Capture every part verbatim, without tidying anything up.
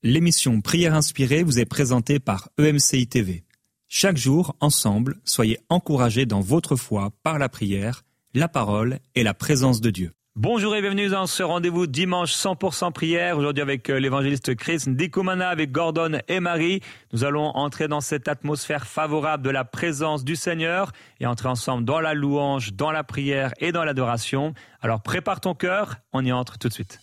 L'émission Prière inspirée vous est présentée par E M C I T V. Chaque jour, ensemble, soyez encouragés dans votre foi par la prière, la parole et la présence de Dieu. Bonjour et bienvenue dans ce rendez-vous dimanche cent pour cent prière. Aujourd'hui avec l'évangéliste Chris Ndikumana, avec Gordon et Marie. Nous allons entrer dans cette atmosphère favorable de la présence du Seigneur et entrer ensemble dans la louange, dans la prière et dans l'adoration. Alors prépare ton cœur, on y entre tout de suite.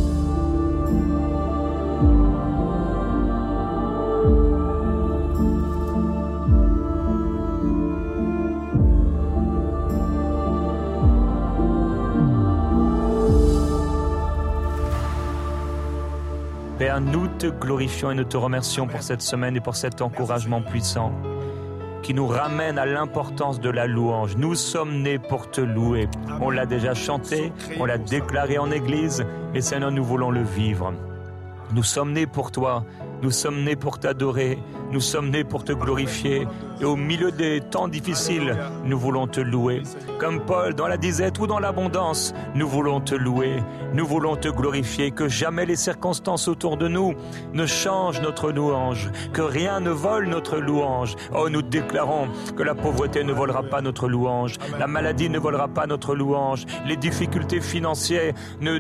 Père, nous te glorifions et nous te remercions pour cette semaine et pour cet encouragement puissant qui nous ramène à l'importance de la louange. Nous sommes nés pour te louer. On l'a déjà chanté, on l'a déclaré en église, et Seigneur, nous voulons le vivre. Nous sommes nés pour toi, nous sommes nés pour t'adorer, nous sommes nés pour te glorifier. Et au milieu des temps difficiles, nous voulons te louer. Comme Paul, dans la disette ou dans l'abondance, nous voulons te louer, nous voulons te glorifier. Que jamais les circonstances autour de nous ne changent notre louange, que rien ne vole notre louange. Oh, nous déclarons que la pauvreté ne volera pas notre louange, la maladie ne volera pas notre louange, les difficultés financières ne,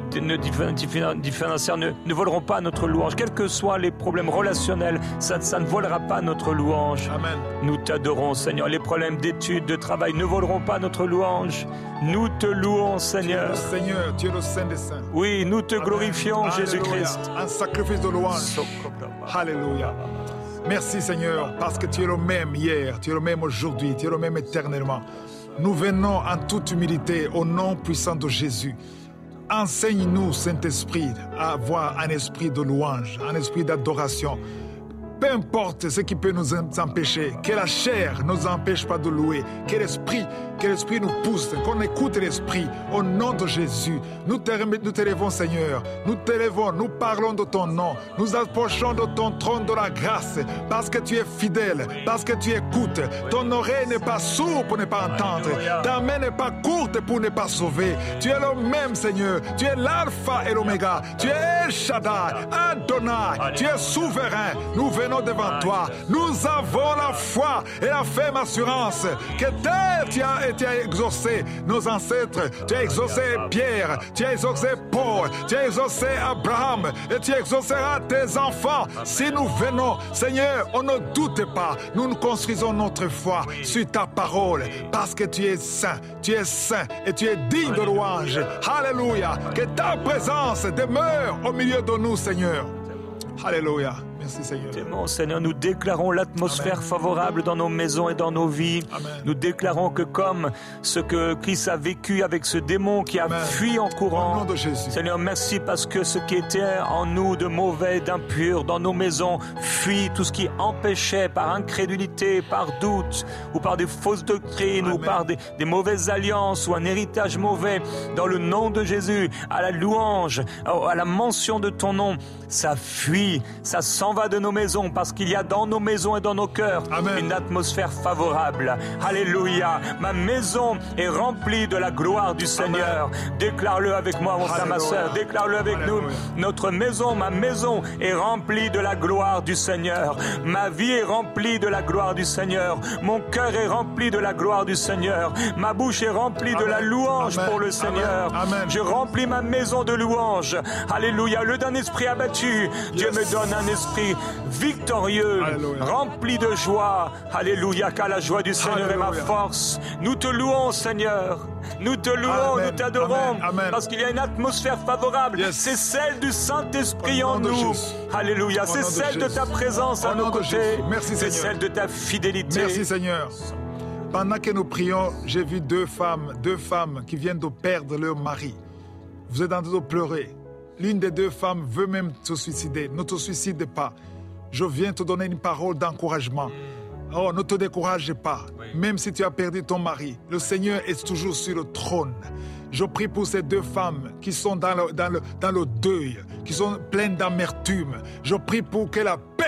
ne, financières ne, ne voleront pas notre louange. Quels que soient les problèmes relationnels, ça, ça ne volera pas notre louange. Amen. Nous t'adorons, Seigneur. Les problèmes d'études, de travail ne voleront pas notre louange. Nous te louons, Seigneur. Tu es le Seigneur, tu es le Saint des Saints. Oui, nous te Amen. glorifions, Alléluia. Jésus-Christ. Un sacrifice de louange. Alléluia. Merci, Seigneur, parce que tu es le même hier, tu es le même aujourd'hui, tu es le même éternellement. Nous venons en toute humilité au nom puissant de Jésus. Enseigne-nous, Saint-Esprit, à avoir un esprit de louange, un esprit d'adoration. Peu importe ce qui peut nous empêcher, que la chair ne nous empêche pas de louer, que l'esprit, que l'esprit nous pousse, qu'on écoute l'esprit au nom de Jésus. Nous te, nous te levons, Seigneur, nous te levons, nous parlons de ton nom, nous approchons de ton trône de la grâce, parce que tu es fidèle, parce que tu écoutes. Ton oreille n'est pas sourde pour ne pas entendre, ta main n'est pas courte pour ne pas sauver. Tu es le même, Seigneur, tu es l'alpha et l'oméga, tu es El Shaddai, Adonai, tu es souverain. Nous venons devant toi, nous avons la foi et la ferme assurance que tel tu as, tu as exaucé nos ancêtres, tu as exaucé Pierre, tu as exaucé Paul, tu as exaucé Abraham et tu exauceras tes enfants. Si nous venons, Seigneur, on ne doute pas, nous nous construisons notre foi sur ta parole parce que tu es saint, tu es saint et tu es digne de louange. Alléluia, que ta présence demeure au milieu de nous, Seigneur. Alléluia. Merci, Seigneur. Mon Seigneur, nous déclarons l'atmosphère Amen. Favorable dans nos maisons et dans nos vies. Amen. Nous déclarons que comme ce que Christ a vécu avec ce démon qui a Amen. Fui en courant, au nom de Jésus. Seigneur, merci parce que ce qui était en nous de mauvais, d'impur, dans nos maisons, fuit tout ce qui empêchait par incrédulité, par doute, ou par des fausses doctrines, Amen. Ou par des, des mauvaises alliances, ou un héritage mauvais. Dans le nom de Jésus, à la louange, à la mention de ton nom, ça fuit, ça s'en va de nos maisons parce qu'il y a dans nos maisons et dans nos cœurs Amen. Une atmosphère favorable. Alléluia. Ma maison est remplie de la gloire du Seigneur. Amen. Déclare-le avec moi, mon frère, ma soeur. Déclare-le avec Alléluia. Nous. Notre maison, ma maison est remplie de la gloire du Seigneur. Ma vie est remplie de la gloire du Seigneur. Mon cœur est rempli de la gloire du Seigneur. Ma bouche est remplie Amen. De la louange Amen. Pour le Seigneur. Amen. Amen. Je remplis ma maison de louange. Alléluia. Le d'un esprit abattu, yes. Dieu me donne un esprit victorieux, Alléluia. Rempli de joie. Alléluia, car la joie du Seigneur Alléluia. Est ma force. Nous te louons, Seigneur. Nous te louons, Amen. Nous t'adorons, Amen. Amen. Parce qu'il y a une atmosphère favorable. Yes. C'est celle du Saint-Esprit en nous. Alléluia, c'est celle de, de ta présence à nos côtés. Merci, c'est celle de ta fidélité. Merci, Seigneur. Pendant que nous prions, j'ai vu deux femmes, deux femmes qui viennent de perdre leur mari. Vous êtes en train de pleurer. L'une des deux femmes veut même se suicider. Ne te suicide pas. Je viens te donner une parole d'encouragement. Oh, ne te décourage pas. Oui. Même si tu as perdu ton mari, le Seigneur est toujours sur le trône. Je prie pour ces deux femmes qui sont dans le, dans le, dans le deuil, qui sont pleines d'amertume. Je prie pour que la paix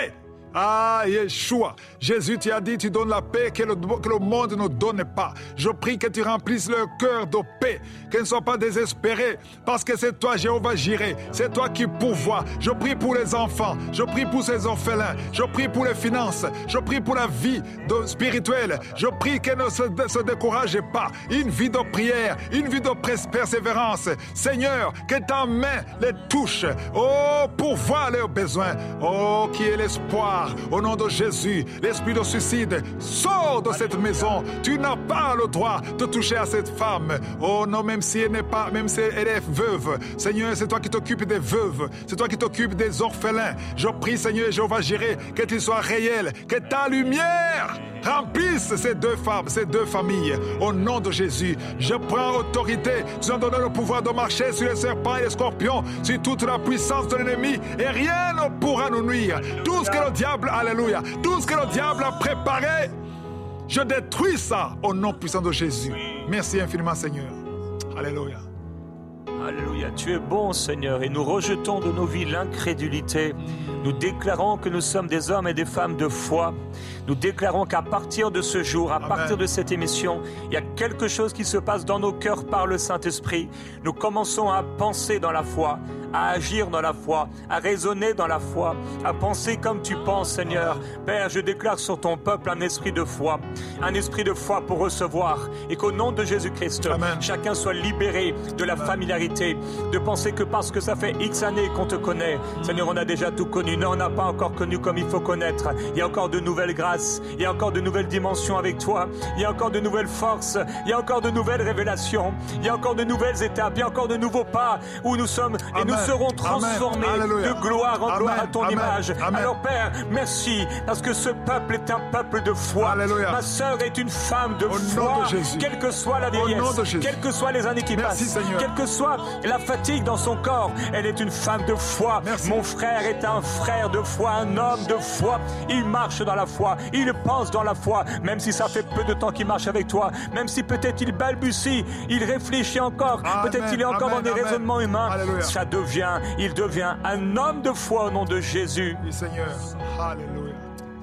Ah, Yeshua, Jésus, tu as dit, tu donnes la paix que le, que le monde ne donne pas. Je prie que tu remplisses leur cœur de paix, qu'ils ne soient pas désespérés, parce que c'est toi, Jéhovah Jireh, c'est toi qui pourvois. Je prie pour les enfants, je prie pour ces orphelins, je prie pour les finances, je prie pour la vie de, spirituelle. Je prie qu'elle ne se, se décourage pas. Une vie de prière, une vie de persévérance. Seigneur, que ta main les touche. Oh, pourvois leurs besoins. Oh, qui est l'espoir. Au nom de Jésus, l'esprit de suicide sort de cette maison. Tu n'as pas le droit de toucher à cette femme. Oh non, même si elle n'est pas, même si elle est veuve. Seigneur, c'est toi qui t'occupes des veuves. C'est toi qui t'occupes des orphelins. Je prie, Seigneur Jéhovah Jireh, que tu sois réel, que ta lumière remplisse ces deux femmes, ces deux familles. Au nom de Jésus, je prends autorité. Tu nous as donné le pouvoir de marcher sur les serpents et les scorpions, sur toute la puissance de l'ennemi, et rien ne pourra nous nuire. Tout ce que le diable, alléluia, tout ce que le diable a préparé, je détruis ça au nom puissant de Jésus. Merci infiniment, Seigneur. Alléluia. Alléluia, tu es bon, Seigneur, et nous rejetons de nos vies l'incrédulité. Nous déclarons que nous sommes des hommes et des femmes de foi. Nous déclarons qu'à partir de ce jour, à Amen. Partir de cette émission, il y a quelque chose qui se passe dans nos cœurs par le Saint-Esprit. Nous commençons à penser dans la foi, à agir dans la foi, à raisonner dans la foi, à penser comme tu penses, Seigneur. Père, je déclare sur ton peuple un esprit de foi, un esprit de foi pour recevoir, et qu'au nom de Jésus-Christ, Amen. Chacun soit libéré de la familiarité, de penser que parce que ça fait X années qu'on te connaît, Seigneur, on a déjà tout connu. Non, on n'a pas encore connu comme il faut connaître. Il y a encore de nouvelles grâces, il y a encore de nouvelles dimensions avec toi, il y a encore de nouvelles forces, il y a encore de nouvelles révélations, il y a encore de nouvelles étapes, il y a encore de nouveaux pas où nous sommes et Amen. Nous seront transformés de gloire en Amen. Gloire à ton Amen. Image. Amen. Alors Père, merci, parce que ce peuple est un peuple de foi. Alléluia. Ma sœur est une femme de Au foi, de quelle que soit la vieillesse, quelles que soient les années qui merci, passent, Seigneur. Quelle que soit la fatigue dans son corps, elle est une femme de foi. Merci. Mon frère est un frère de foi, un homme de foi. Il marche dans la foi, il pense dans la foi, même si ça fait peu de temps qu'il marche avec toi, même si peut-être il balbutie, il réfléchit encore, Amen. Peut-être il est encore Amen. Dans des Amen. Raisonnements humains. Alléluia. Ça devient, il devient un homme de foi au nom de Jésus. Oui, Seigneur. Alléluia.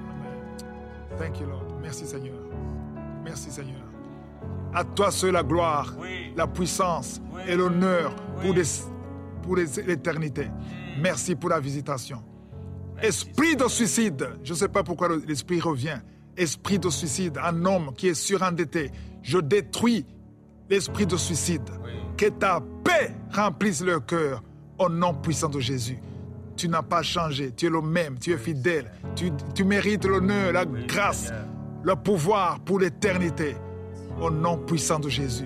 Amen. Thank you, Lord. Merci, Seigneur. Merci, Seigneur. À toi seul la gloire, oui. La puissance oui. Et l'honneur oui. pour, les, pour les, l'éternité. Merci pour la visitation. Esprit de suicide, je ne sais pas pourquoi l'esprit revient. Esprit de suicide, un homme qui est surendetté. Je détruis l'esprit de suicide. Oui. Que ta paix remplisse leur cœur au nom puissant de Jésus. Tu n'as pas changé, tu es le même, tu es fidèle. Tu, tu mérites l'honneur, la oui, grâce, Seigneur. Le pouvoir pour l'éternité au nom puissant de Jésus.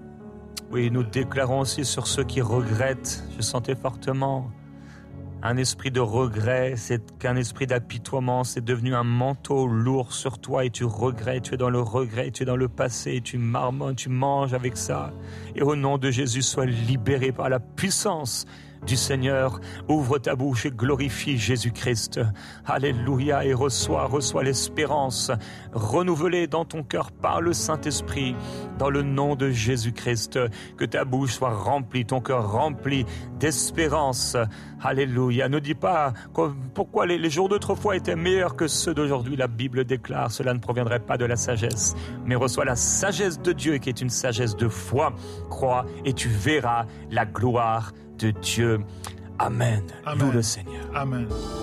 Oui, nous déclarons aussi sur ceux qui regrettent. Je sentais fortement un esprit de regret, c'est qu'un esprit d'apitoiement, c'est devenu un manteau lourd sur toi et tu regrettes, tu es dans le regret, tu es dans le passé, tu marmonnes, tu manges avec ça. Et au nom de Jésus, sois libéré par la puissance du Seigneur. Ouvre ta bouche et glorifie Jésus-Christ. Alléluia, et reçois, reçois l'espérance renouvelée dans ton cœur par le Saint-Esprit, dans le nom de Jésus-Christ. Que ta bouche soit remplie, ton cœur rempli d'espérance. Alléluia. Ne dis pas pourquoi les, les jours d'autrefois étaient meilleurs que ceux d'aujourd'hui. La Bible déclare, cela ne proviendrait pas de la sagesse, mais reçois la sagesse de Dieu qui est une sagesse de foi. Crois et tu verras la gloire de Dieu. Amen. Amen. Loue le Seigneur. Amen.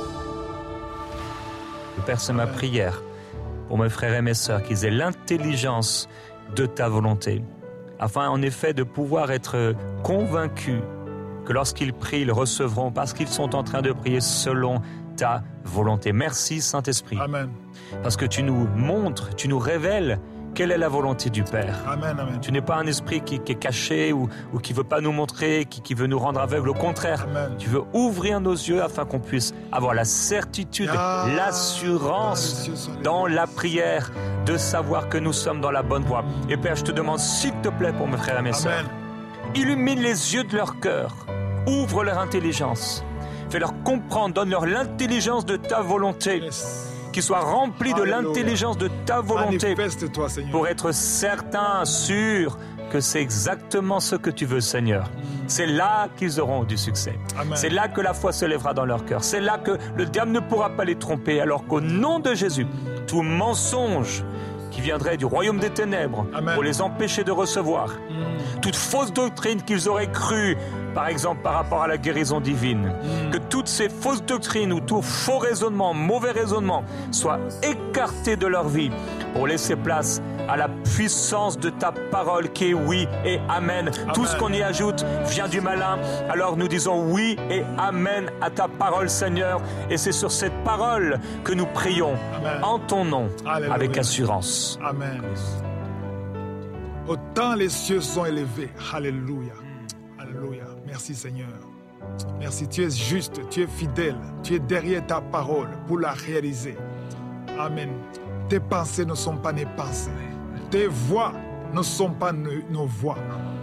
Le Père, c'est ma prière pour mes frères et mes sœurs qu'ils aient l'intelligence de ta volonté, afin en effet de pouvoir être convaincus que lorsqu'ils prient, ils recevront parce qu'ils sont en train de prier selon ta volonté. Merci Saint-Esprit. Amen. Parce que tu nous montres, tu nous révèles quelle est la volonté du Père. Amen, amen. Tu n'es pas un esprit qui, qui est caché ou, ou qui ne veut pas nous montrer, qui, qui veut nous rendre aveugles. Au contraire, amen. Tu veux ouvrir nos yeux afin qu'on puisse avoir la certitude, ah, l'assurance ah, dans la prière de savoir que nous sommes dans la bonne voie. Et Père, je te demande, s'il te plaît, pour mes frères et mes sœurs, illumine les yeux de leur cœur, ouvre leur intelligence, fais-leur comprendre, donne-leur l'intelligence de ta volonté. Yes. Qu'ils soient remplis de l'intelligence de ta volonté Manifeste-toi, Seigneur. pour être certains, sûrs que c'est exactement ce que tu veux, Seigneur. C'est là qu'ils auront du succès. Amen. C'est là que la foi se lèvera dans leur cœur. C'est là que le diable ne pourra pas les tromper, alors qu'au nom de Jésus, tout mensonge qui viendrait du royaume des ténèbres Amen. Pour les empêcher de recevoir, mm. toute fausse doctrine qu'ils auraient crue, par exemple par rapport à la guérison divine, mm. que toutes ces fausses doctrines ou tout faux raisonnement, mauvais raisonnement soient écartés de leur vie pour laisser place à la puissance de ta parole qui est oui et amen. Amen. Tout ce qu'on y ajoute vient du malin. Alors nous disons oui et amen à ta parole, Seigneur. Et c'est sur cette parole que nous prions amen. En ton nom, Alléluia. Avec assurance. Amen. Autant les cieux sont élevés. Alléluia. Alléluia. Merci, Seigneur. Merci, tu es juste, tu es fidèle, tu es derrière ta parole pour la réaliser. Amen. Tes pensées ne sont pas mes pensées. Tes voix ne sont pas nos voix.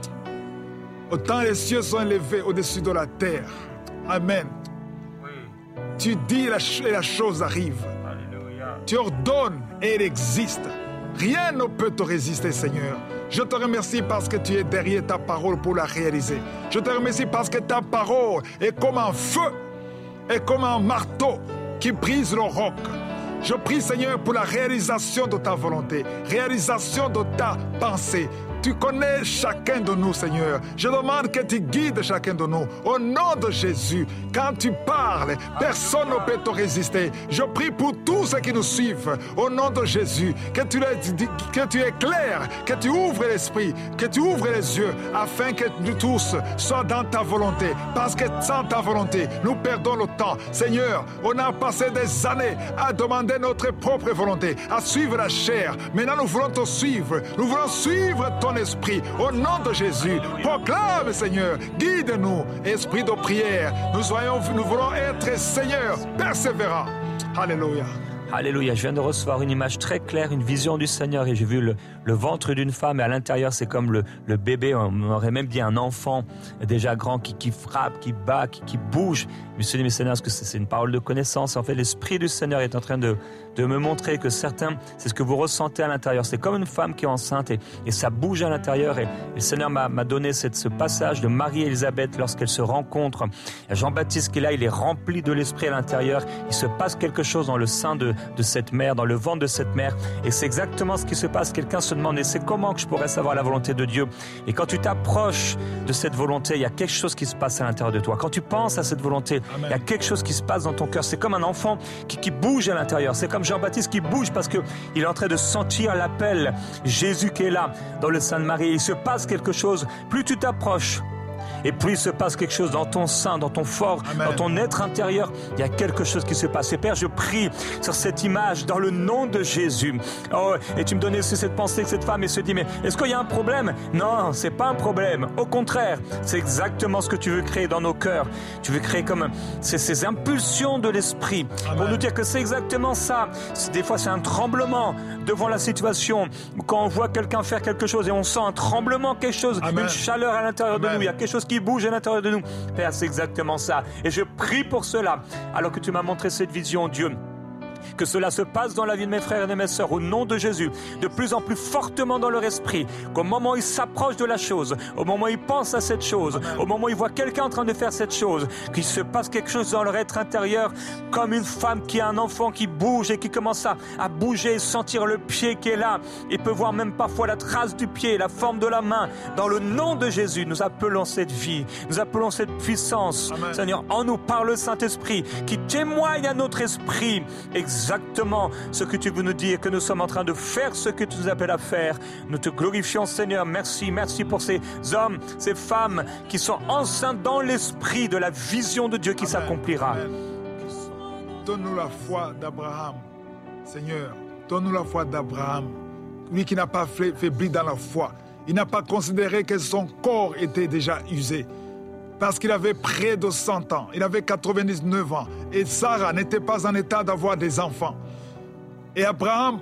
Autant les cieux sont élevés au-dessus de la terre. Amen. Oui. Tu dis et la chose arrive. Alléluia. Tu ordonnes et elle existe. Rien ne peut te résister, Seigneur. Je te remercie parce que tu es derrière ta parole pour la réaliser. Je te remercie parce que ta parole est comme un feu, est comme un marteau qui brise le roc. Je prie, Seigneur, pour la réalisation de ta volonté, réalisation de ta pensée. Tu connais chacun de nous, Seigneur. Je demande que tu guides chacun de nous. Au nom de Jésus, quand tu parles, personne ne peut te résister. Je prie pour tous ceux qui nous suivent. Au nom de Jésus, que tu, que tu éclaires, que tu ouvres l'esprit, que tu ouvres les yeux, afin que nous tous soient dans ta volonté. Parce que sans ta volonté, nous perdons le temps. Seigneur, on a passé des années à demander notre propre volonté, à suivre la chair. Maintenant, nous voulons te suivre. Nous voulons suivre ton esprit. Au nom de Jésus, proclame, Seigneur, guide-nous, esprit de prière. Nous, soyons, nous voulons être, Seigneur, persévérants. Alléluia. Alléluia, je viens de recevoir une image très claire, une vision du Seigneur et j'ai vu le, le ventre d'une femme et à l'intérieur c'est comme le, le bébé, on aurait même dit un enfant déjà grand qui, qui frappe, qui bat, qui, qui bouge. Je me suis dit, mais Seigneur, est-ce que c'est, c'est une parole de connaissance? En fait, l'Esprit du Seigneur est en train de, de me montrer que certains, c'est ce que vous ressentez à l'intérieur. C'est comme une femme qui est enceinte et, et ça bouge à l'intérieur et, et le Seigneur m'a, m'a donné cette, ce passage de Marie et Élisabeth lorsqu'elles se rencontrent. Jean-Baptiste qui est là, il est rempli de l'Esprit à l'intérieur. Il se passe quelque chose dans le sein de, de cette mère, dans le ventre de cette mère. Et c'est exactement ce qui se passe. Quelqu'un se demande, et c'est comment que je pourrais savoir la volonté de Dieu? Et quand tu t'approches de cette volonté, il y a quelque chose qui se passe à l'intérieur de toi. Quand tu penses à cette volonté, Amen. Il y a quelque chose qui se passe dans ton cœur. C'est comme un enfant qui, qui bouge à l'intérieur. C'est comme Jean-Baptiste qui bouge parce qu'il est en train de sentir l'appel. Jésus qui est là dans le sein de Marie. Il se passe quelque chose. Plus tu t'approches, et plus il se passe quelque chose dans ton sein, dans ton fort, Amen. Dans ton être intérieur, il y a quelque chose qui se passe. Et Père, je prie sur cette image dans le nom de Jésus. Oh, et tu me donnais aussi cette pensée que cette femme, elle se dit, mais est-ce qu'il y a un problème? Non, c'est pas un problème. Au contraire, c'est exactement ce que tu veux créer dans nos cœurs. Tu veux créer comme ces, ces impulsions de l'esprit Amen. Pour nous dire que c'est exactement ça. Des fois, c'est un tremblement devant la situation. Quand on voit quelqu'un faire quelque chose et on sent un tremblement, quelque chose, Amen. Une chaleur à l'intérieur Amen. De nous, il y a quelque chose qui bouge à l'intérieur de nous. Père, c'est exactement ça. Et je prie pour cela, alors que tu m'as montré cette vision, Dieu. Que cela se passe dans la vie de mes frères et de mes sœurs au nom de Jésus, de plus en plus fortement dans leur esprit, qu'au moment où ils s'approchent de la chose, au moment où ils pensent à cette chose, au moment où ils voient quelqu'un en train de faire cette chose, qu'il se passe quelque chose dans leur être intérieur, comme une femme qui a un enfant qui bouge et qui commence à, à bouger, sentir le pied qui est là, et peut voir même parfois la trace du pied, la forme de la main. Dans le nom de Jésus, nous appelons cette vie, nous appelons cette puissance. Amen. Seigneur, en nous par le Saint-Esprit, qui témoigne à notre esprit exactement ce que tu veux nous dire, que nous sommes en train de faire ce que tu nous appelles à faire. Nous te glorifions, Seigneur. Merci, merci pour ces hommes, ces femmes qui sont enceintes dans l'esprit de la vision de Dieu qui Amen. S'accomplira. Amen. Donne-nous la foi d'Abraham, Seigneur. Donne-nous la foi d'Abraham, lui qui n'a pas faibli dans la foi. Il n'a pas considéré que son corps était déjà usé. Parce qu'il avait près de cent ans, il avait quatre-vingt-dix-neuf ans, et Sarah n'était pas en état d'avoir des enfants. Et Abraham,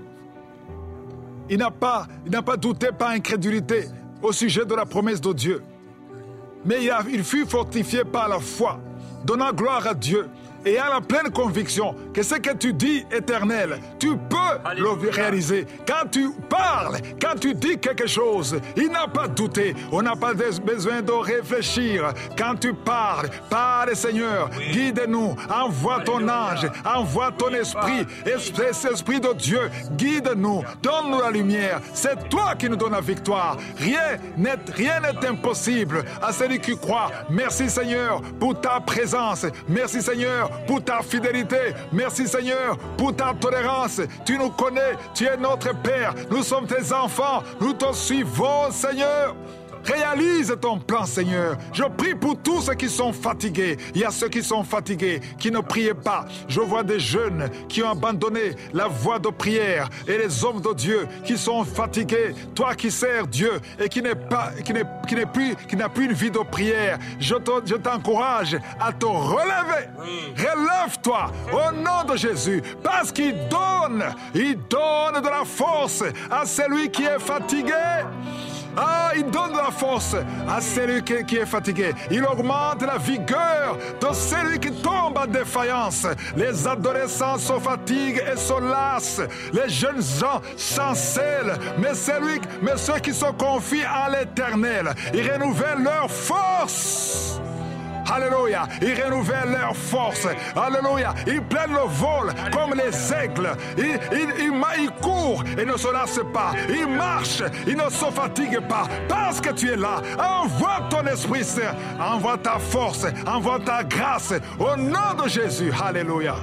il n'a pas, il n'a pas douté par incrédulité au sujet de la promesse de Dieu. Mais il, a, il fut fortifié par la foi, donnant gloire à Dieu, et a la pleine conviction que ce que tu dis, Éternel, tu peux Alléluia. Le réaliser. Quand tu parles, quand tu dis quelque chose, il n'a pas douté. On n'a pas besoin de réfléchir. Quand tu parles, parle, Seigneur, oui. Guide-nous, envoie Alléluia. Ton ange, envoie ton esprit, esprit, esprit de Dieu, guide-nous, donne-nous la lumière. C'est toi qui nous donnes la victoire. Rien n'est, rien n'est impossible à celui qui croit. Merci, Seigneur, pour ta présence. Merci, Seigneur, pour ta fidélité. Merci, Seigneur, pour ta tolérance. Tu nous connais, tu es notre Père. Nous sommes tes enfants. Nous te suivons, Seigneur. Réalise ton plan, Seigneur. Je prie pour tous ceux qui sont fatigués. Il y a ceux qui sont fatigués, qui ne priaient pas. Je vois des jeunes qui ont abandonné la voie de prière et les hommes de Dieu qui sont fatigués. Toi qui sers Dieu et qui n'est pas, qui n'est, qui n'est plus, qui n'a plus une vie de prière, je, te, je t'encourage à te relever. Relève-toi au nom de Jésus, parce qu'il donne, il donne de la force à celui qui est fatigué. Ah, il donne de la force à celui qui, qui est fatigué. Il augmente la vigueur de celui qui tombe en défaillance. Les adolescents se fatiguent et se lassent. Les jeunes gens chancellent. Mais, celui, mais ceux qui se confient à l'Éternel, ils renouvellent leur force. Alléluia, ils renouvellent leur force. Alléluia, ils prennent le vol comme les aigles. Ils, ils, ils, ils courent et ne se lassent pas. Ils marchent, ils ne se fatiguent pas. Parce que tu es là, envoie ton Esprit Saint, envoie ta force, envoie ta grâce au nom de Jésus. Alléluia.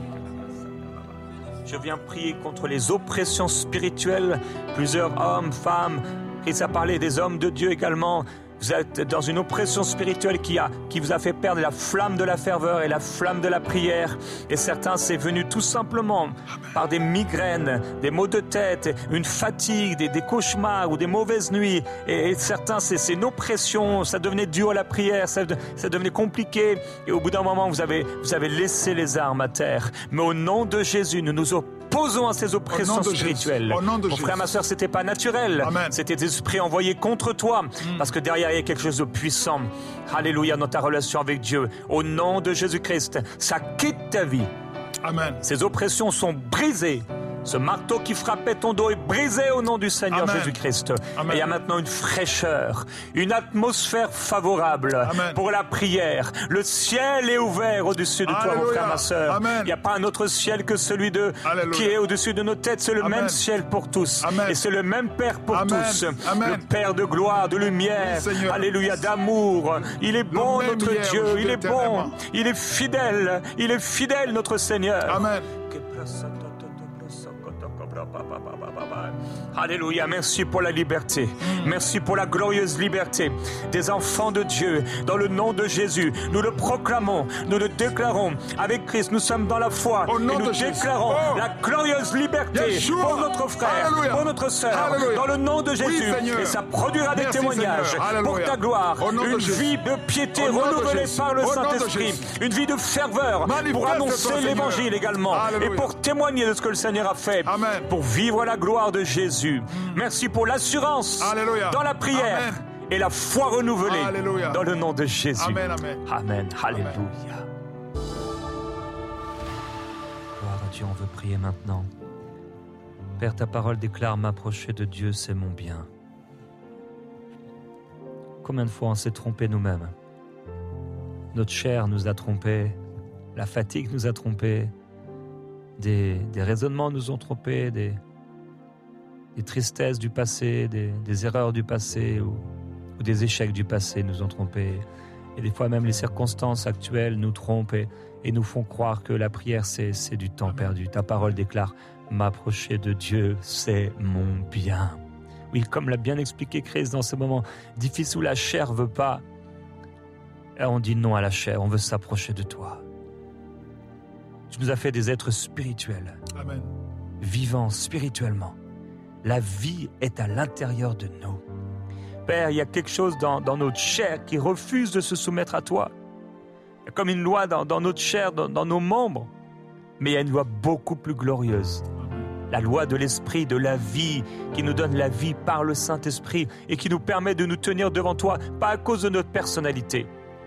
Je viens prier contre les oppressions spirituelles. Plusieurs hommes, femmes, Christ a parlé des hommes de Dieu également. Vous êtes dans une oppression spirituelle qui, a, qui vous a fait perdre la flamme de la ferveur et la flamme de la prière. Et certains, c'est venu tout simplement par des migraines, des maux de tête, une fatigue, des, des cauchemars ou des mauvaises nuits. Et, et certains, c'est, c'est une oppression, ça devenait dur à la prière, ça, ça devenait compliqué. Et au bout d'un moment, vous avez, vous avez laissé les armes à terre. Mais au nom de Jésus, nous nous opposons. Posons à ces oppressions spirituelles. Mon frère, ma soeur, c'était pas naturel. Amen. C'était des esprits envoyés contre toi. Mm. Parce que derrière, il y a quelque chose de puissant. Alléluia, dans ta relation avec Dieu. Au nom de Jésus-Christ, ça quitte ta vie. Amen. Ces oppressions sont brisées. Ce marteau qui frappait ton dos est brisé au nom du Seigneur Amen. Jésus-Christ. Amen. Et il y a maintenant une fraîcheur, une atmosphère favorable Amen. Pour la prière. Le ciel est ouvert au-dessus de Alléluia. toi, mon frère, ma soeur. Amen. Il n'y a pas un autre ciel que celui de Alléluia. Qui est au-dessus de nos têtes. C'est le Amen. même ciel pour tous. Amen. Et c'est le même Père pour Amen. tous. Amen. Le Père de gloire, de lumière. Oui, Alléluia, d'amour. Il est bon, même notre hier, Dieu. Il est bon. éternellement. Il est fidèle. Il est fidèle, notre Seigneur. Amen. Alléluia, merci pour la liberté. Mm. Merci pour la glorieuse liberté des enfants de Dieu. Dans le nom de Jésus, nous le proclamons, nous le déclarons. Avec Christ, nous sommes dans la foi. Au nom et nous de déclarons Jésus. Oh. la glorieuse liberté Yeshua. pour notre frère, Alléluia. pour notre sœur. Alléluia. Dans le nom de Jésus. Oui, et ça produira des merci, témoignages pour ta gloire. Une vie de piété renouvelée par le Saint-Esprit. Une vie de ferveur Manifeste pour annoncer toi, l'évangile Seigneur. également. Alléluia. Et pour témoigner de ce que le Seigneur a fait. Amen. Pour vivre la gloire de Jésus. Merci pour l'assurance Alléluia. dans la prière. Amen. Et la foi renouvelée. Alléluia. Dans le nom de Jésus. Amen, amen. Amen. Alléluia. Gloire à Dieu, on veut prier maintenant. Père, ta parole déclare: m'approcher de Dieu, c'est mon bien. Combien de fois on s'est trompé nous-mêmes? Notre chair nous a trompés, la fatigue nous a trompés, des, des raisonnements nous ont trompés, des, des tristesses du passé, des, des erreurs du passé ou, ou des échecs du passé nous ont trompés. Et des fois même les circonstances actuelles nous trompent et, et nous font croire que la prière c'est, c'est du temps perdu. Ta parole déclare: m'approcher de Dieu, c'est mon bien. Oui, comme l'a bien expliqué Christ dans ce moment difficile où la chair veut pas, on dit non à la chair, on veut s'approcher de toi. Tu nous as fait des êtres spirituels, Amen. vivants spirituellement. La vie est à l'intérieur de nous. Père, il y a quelque chose dans, dans notre chair qui refuse de se soumettre à toi. Il y a comme une loi dans, dans notre chair, dans, dans nos membres. Mais il y a une loi beaucoup plus glorieuse. La loi de l'esprit, de la vie, qui nous donne la vie par le Saint-Esprit et qui nous permet de nous tenir devant toi, pas à cause de notre personnalité,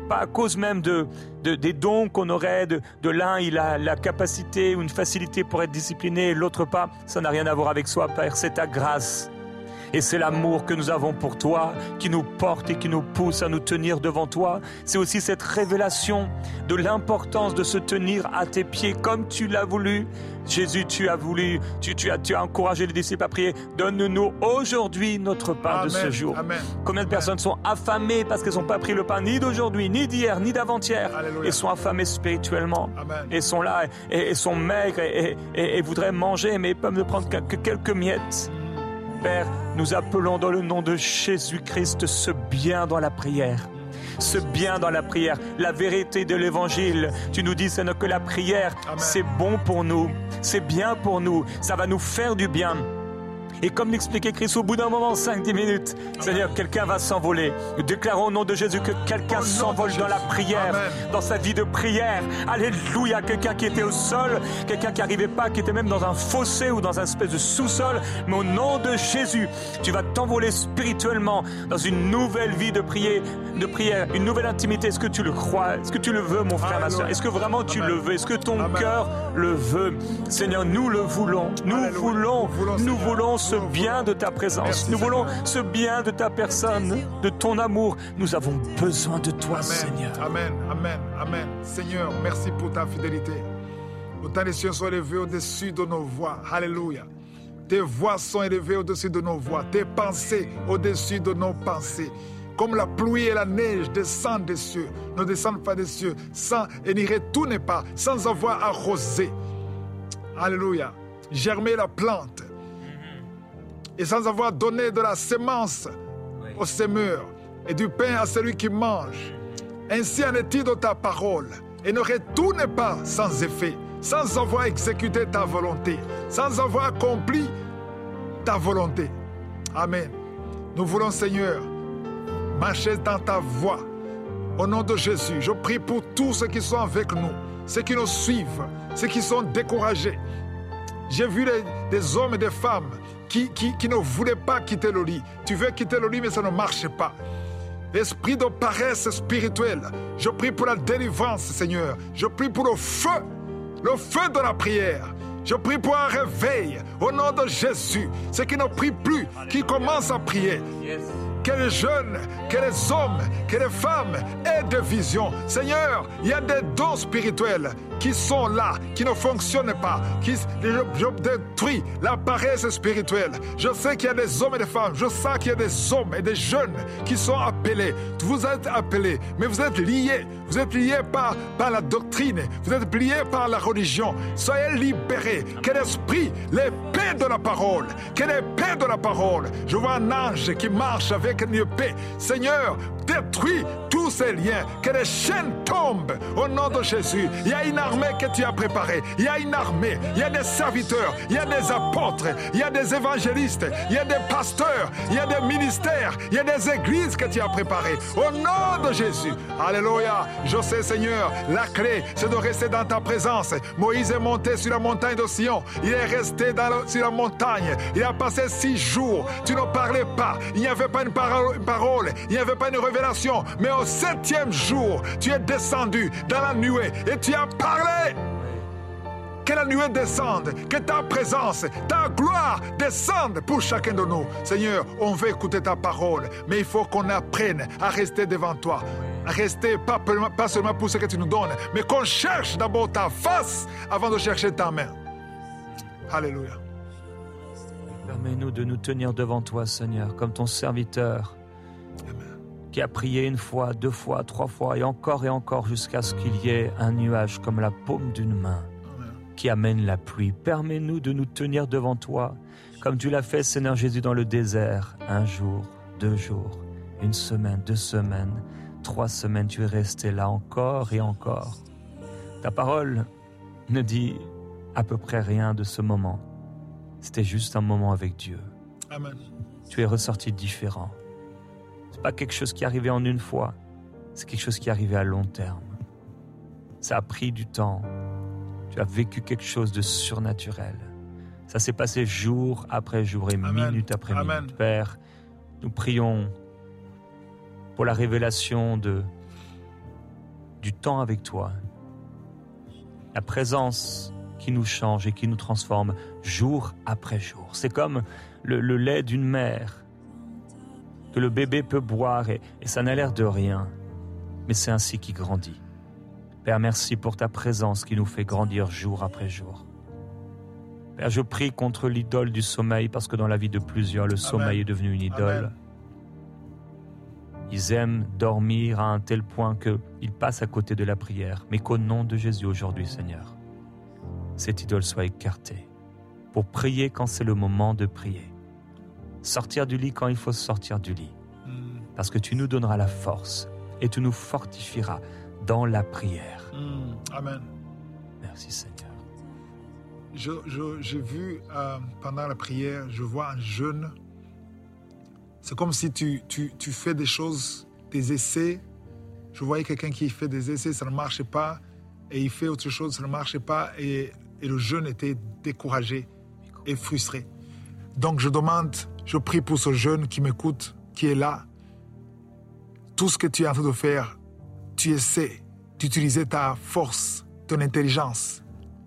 pas à cause même de, de, des dons qu'on aurait, de, de l'un il a la capacité ou une facilité pour être discipliné, l'autre pas, ça n'a rien à voir avec soi, Père, c'est ta grâce. Et c'est l'amour que nous avons pour toi qui nous porte et qui nous pousse à nous tenir devant toi. C'est aussi cette révélation de l'importance de se tenir à tes pieds comme tu l'as voulu. Jésus, tu as voulu, tu, tu, as, tu as encouragé les disciples à prier. Donne-nous aujourd'hui notre pain Amen. De ce jour. Amen. Combien de Amen. Personnes sont affamées parce qu'elles n'ont pas pris le pain ni d'aujourd'hui, ni d'hier, ni d'avant-hier. Alléluia. Et sont affamées spirituellement. Amen. Et sont là, et, et sont maigres, et, et, et, et voudraient manger, mais ils peuvent ne prendre que, que quelques miettes. Père, nous appelons dans le nom de Jésus-Christ ce bien dans la prière. Ce bien dans la prière, la vérité de l'évangile. Tu nous dis, Seigneur, que la prière, Amen. C'est bon pour nous, c'est bien pour nous, ça va nous faire du bien. Et comme l'expliquait Christ, au bout d'un moment, cinq dix minutes, Amen. Seigneur, quelqu'un va s'envoler. Nous déclarons au nom de Jésus que quelqu'un s'envole dans la prière, Amen. Dans sa vie de prière. Alléluia, quelqu'un qui était au sol, quelqu'un qui n'arrivait pas, qui était même dans un fossé ou dans un espèce de sous-sol. Mais au nom de Jésus, tu vas t'envoler spirituellement dans une nouvelle vie de prière, de prière, une nouvelle intimité. Est-ce que tu le crois? Est-ce que tu le veux, mon frère, ma soeur? Est-ce que vraiment tu Amen. Le veux? Est-ce que ton Amen. Cœur le veut? Seigneur, nous le voulons. Nous Alléluia. Voulons, nous voulons, nous voulons ce bien de ta présence. Merci, nous voulons Seigneur. Ce bien de ta personne, de ton amour. Nous avons besoin de toi, Amen. Seigneur. Amen, Amen, Amen. Seigneur, merci pour ta fidélité. Autant les cieux sont élevés au-dessus de nos voix. Alléluia. Tes voix sont élevées au-dessus de nos voix. Tes pensées au-dessus de nos pensées. Comme la pluie et la neige descendent des cieux, ne descendent pas des cieux, sans et n'y retournent pas, sans avoir arrosé. Alléluia. Germer la plante. Et sans avoir donné de la sémence oui. Au semeur et du pain à celui qui mange. Ainsi en est-il de ta parole. Et ne retourne pas sans effet, sans avoir exécuté ta volonté, sans avoir accompli ta volonté. Amen. Nous voulons, Seigneur, marcher dans ta voie. Au nom de Jésus, je prie pour tous ceux qui sont avec nous, ceux qui nous suivent, ceux qui sont découragés. J'ai vu des, des hommes et des femmes Qui, qui, qui ne voulait pas quitter le lit. Tu veux quitter le lit, mais ça ne marche pas. Esprit de paresse spirituelle, je prie pour la délivrance, Seigneur. Je prie pour le feu, le feu de la prière. Je prie pour un réveil au nom de Jésus. Ceux qui ne prient plus, qui commencent à prier. Yes. Que les jeunes, que les hommes, que les femmes aient des visions. Seigneur, il y a des dons spirituels qui sont là, qui ne fonctionnent pas, qui je, je détruis la paresse spirituelle. Je sais qu'il y a des hommes et des femmes, je sais qu'il y a des hommes et des jeunes qui sont appelés. Vous êtes appelés, mais vous êtes liés. Vous êtes liés par, par la doctrine, vous êtes liés par la religion. Soyez libérés. Que l'esprit, l'épée de la parole, que l'épée de la parole. Je vois un ange qui marche avec une épée. Seigneur, détruis tous ces liens, que les chaînes tombent au nom de Jésus. Il y a une armée que tu as préparée, il y a une armée, il y a des serviteurs, il y a des apôtres, il y a des évangélistes, il y a des pasteurs, il y a des ministères, il y a des églises que tu as préparées au nom de Jésus. Alléluia. Je sais, Seigneur, la clé c'est de rester dans ta présence. Moïse est monté sur la montagne de Sion, il est resté dans le, sur la montagne, il a passé six jours, tu ne parlais pas, il n'y avait pas une parole, une parole, il n'y avait pas une révélation, mais au septième jour, tu es descendu dans la nuée et tu as parlé. Que la nuée descende, que ta présence, ta gloire descende pour chacun de nous. Seigneur, on veut écouter ta parole, mais il faut qu'on apprenne à rester devant toi. À rester pas, pas seulement pour ce que tu nous donnes, mais qu'on cherche d'abord ta face avant de chercher ta main. Alléluia. Permets-nous de nous tenir devant toi, Seigneur, comme ton serviteur. Amen. Qui a prié une fois, deux fois, trois fois, et encore et encore, jusqu'à ce qu'il y ait un nuage comme la paume d'une main, Amen. Qui amène la pluie. Permets-nous de nous tenir devant toi, comme tu l'as fait, Seigneur Jésus, dans le désert. Un jour, deux jours, une semaine, deux semaines, trois semaines, tu es resté là encore et encore. Ta parole ne dit à peu près rien de ce moment. C'était juste un moment avec Dieu. Amen. Tu es ressorti différent. C'est pas quelque chose qui est arrivé en une fois, c'est quelque chose qui est arrivé à long terme. Ça a pris du temps. Tu as vécu quelque chose de surnaturel. Ça s'est passé jour après jour et Amen. Minute après Amen. Minute. Père, nous prions pour la révélation de, du temps avec toi. La présence qui nous change et qui nous transforme jour après jour. C'est comme le, le lait d'une mère que le bébé peut boire et, et ça n'a l'air de rien, mais c'est ainsi qu'il grandit. Père, merci pour ta présence qui nous fait grandir jour après jour. Père, je prie contre l'idole du sommeil parce que dans la vie de plusieurs, le Amen. Sommeil est devenu une idole. Amen. Ils aiment dormir à un tel point qu'ils passent à côté de la prière, mais qu'au nom de Jésus aujourd'hui, Seigneur, cette idole soit écartée pour prier quand c'est le moment de prier. Sortir du lit quand il faut sortir du lit. Parce que tu nous donneras la force et tu nous fortifieras dans la prière. Amen. Merci Seigneur. Je, je, j'ai vu euh, pendant la prière, je vois un jeûne. C'est comme si tu, tu, tu fais des choses, des essais. Je voyais quelqu'un qui fait des essais, ça ne marchait pas. Et il fait autre chose, ça ne marchait pas. Et, et le jeune était découragé et frustré. Donc je demande, je prie pour ce jeune qui m'écoute, qui est là. Tout ce que tu es en train de faire, tu essaies d'utiliser ta force, ton intelligence.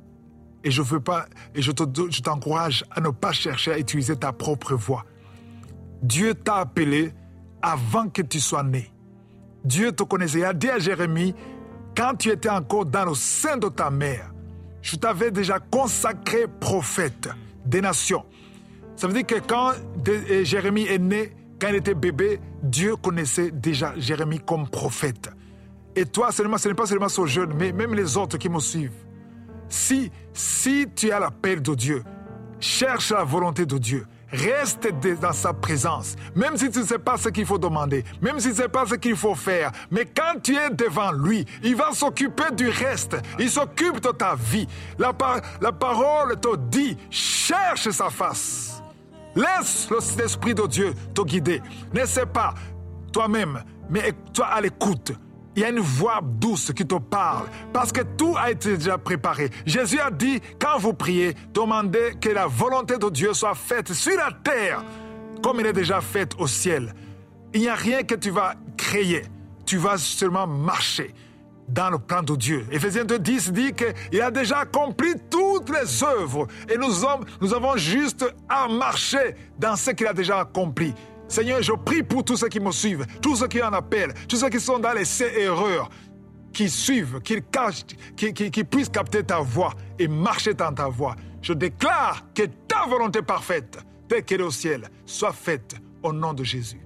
Et je veux pas, et je, te, je t'encourage à ne pas chercher à utiliser ta propre voix. Dieu t'a appelé avant que tu sois né. Dieu te connaissait. Il a dit à Jérémie, quand tu étais encore dans le sein de ta mère, je t'avais déjà consacré prophète des nations. Ça veut dire que quand Jérémie est né, quand il était bébé, Dieu connaissait déjà Jérémie comme prophète. Et toi, seulement, ce n'est pas seulement ce jeune, mais même les autres qui me suivent. Si, si tu as l'appel de Dieu, cherche la volonté de Dieu. Reste dans sa présence, même si tu ne sais pas ce qu'il faut demander, même si tu ne sais pas ce qu'il faut faire. Mais quand tu es devant lui, il va s'occuper du reste. Il s'occupe de ta vie. La, par- la parole te dit, cherche sa face. Laisse l'Esprit de Dieu te guider. Ne sais pas toi-même, mais toi à l'écoute. Il y a une voix douce qui te parle parce que tout a été déjà préparé. Jésus a dit, quand vous priez, demandez que la volonté de Dieu soit faite sur la terre comme elle est déjà faite au ciel. Il n'y a rien que tu vas créer. Tu vas seulement marcher dans le plan de Dieu. Éphésiens deux dix dit qu'il a déjà accompli toutes les œuvres et nous, sommes, nous avons juste à marcher dans ce qu'il a déjà accompli. Seigneur, je prie pour tous ceux qui me suivent, tous ceux qui en appellent, tous ceux qui sont dans les erreurs, qui suivent, qui, cachent, qui, qui, qui puissent capter ta voix et marcher dans ta voix. Je déclare que ta volonté parfaite, telle qu'elle est au ciel, soit faite au nom de Jésus.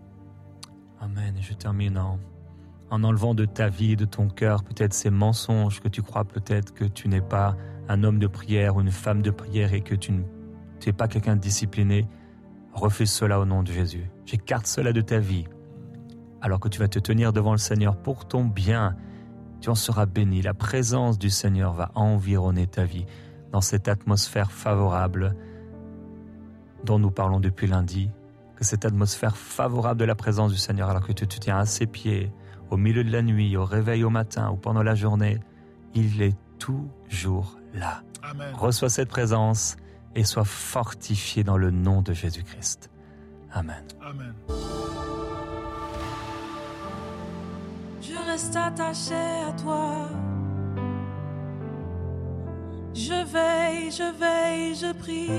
Amen. Et je termine en, en enlevant de ta vie, de ton cœur, peut-être ces mensonges que tu crois peut-être que tu n'es pas un homme de prière ou une femme de prière et que tu n'es pas quelqu'un de discipliné. Refuse cela au nom de Jésus. J'écarte cela de ta vie. Alors que tu vas te tenir devant le Seigneur pour ton bien, tu en seras béni. La présence du Seigneur va environner ta vie dans cette atmosphère favorable dont nous parlons depuis lundi. Que cette atmosphère favorable de la présence du Seigneur, alors que tu te tiens à ses pieds, au milieu de la nuit, au réveil au matin ou pendant la journée, il est toujours là. Amen. Reçois cette présence et sois fortifié dans le nom de Jésus-Christ. Amen. Amen. Je reste attaché à toi. Je veille, je veille, je prie.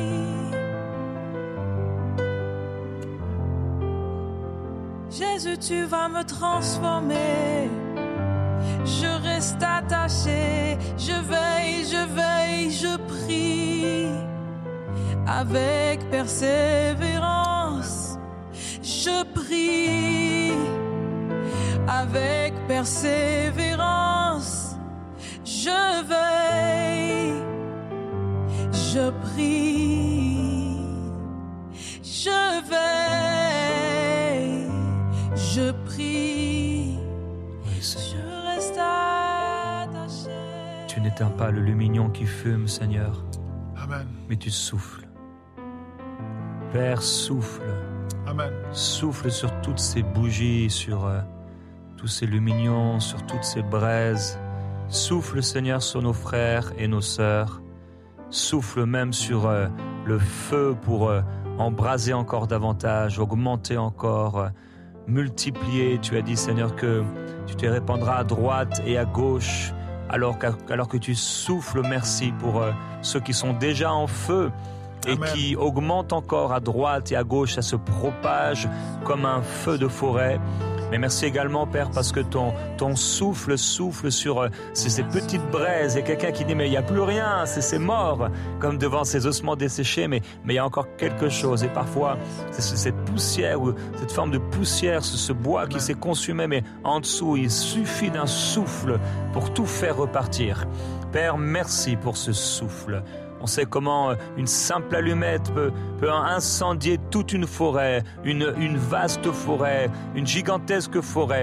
Jésus, tu vas me transformer. Je reste attaché. Je veille, je veille, je prie. Avec persévérance, je prie. Avec persévérance, je veille, je prie. Je veille, je prie. Oui, Seigneur. Je reste attaché. Tu n'éteins pas le lumignon qui fume, Seigneur. Amen. Mais tu souffles. Père, souffle. Amen. Souffle sur toutes ces bougies, sur euh, tous ces lumignons, sur toutes ces braises. Souffle, Seigneur, sur nos frères et nos sœurs. Souffle même sur euh, le feu pour euh, embraser encore davantage, augmenter encore. Euh, multiplié. Tu as dit, Seigneur, que tu te répandras à droite et à gauche, alors, alors que tu souffles. Merci pour euh, ceux qui sont déjà en feu et Amen. Qui augmentent encore à droite et à gauche. Ça se propage comme un feu de forêt. Mais merci également, Père, parce que ton, ton souffle souffle sur euh, ces, ces petites braises. Il y a quelqu'un qui dit, mais il n'y a plus rien, c'est, c'est mort, comme devant ces ossements desséchés, mais, mais il y a encore quelque chose. Et parfois, c'est cette poussière, ou cette forme de poussière, ce, ce bois qui s'est consumé, mais en dessous, il suffit d'un souffle pour tout faire repartir. Père, merci pour ce souffle. On sait comment une simple allumette peut, peut incendier toute une forêt, une, une vaste forêt, une gigantesque forêt.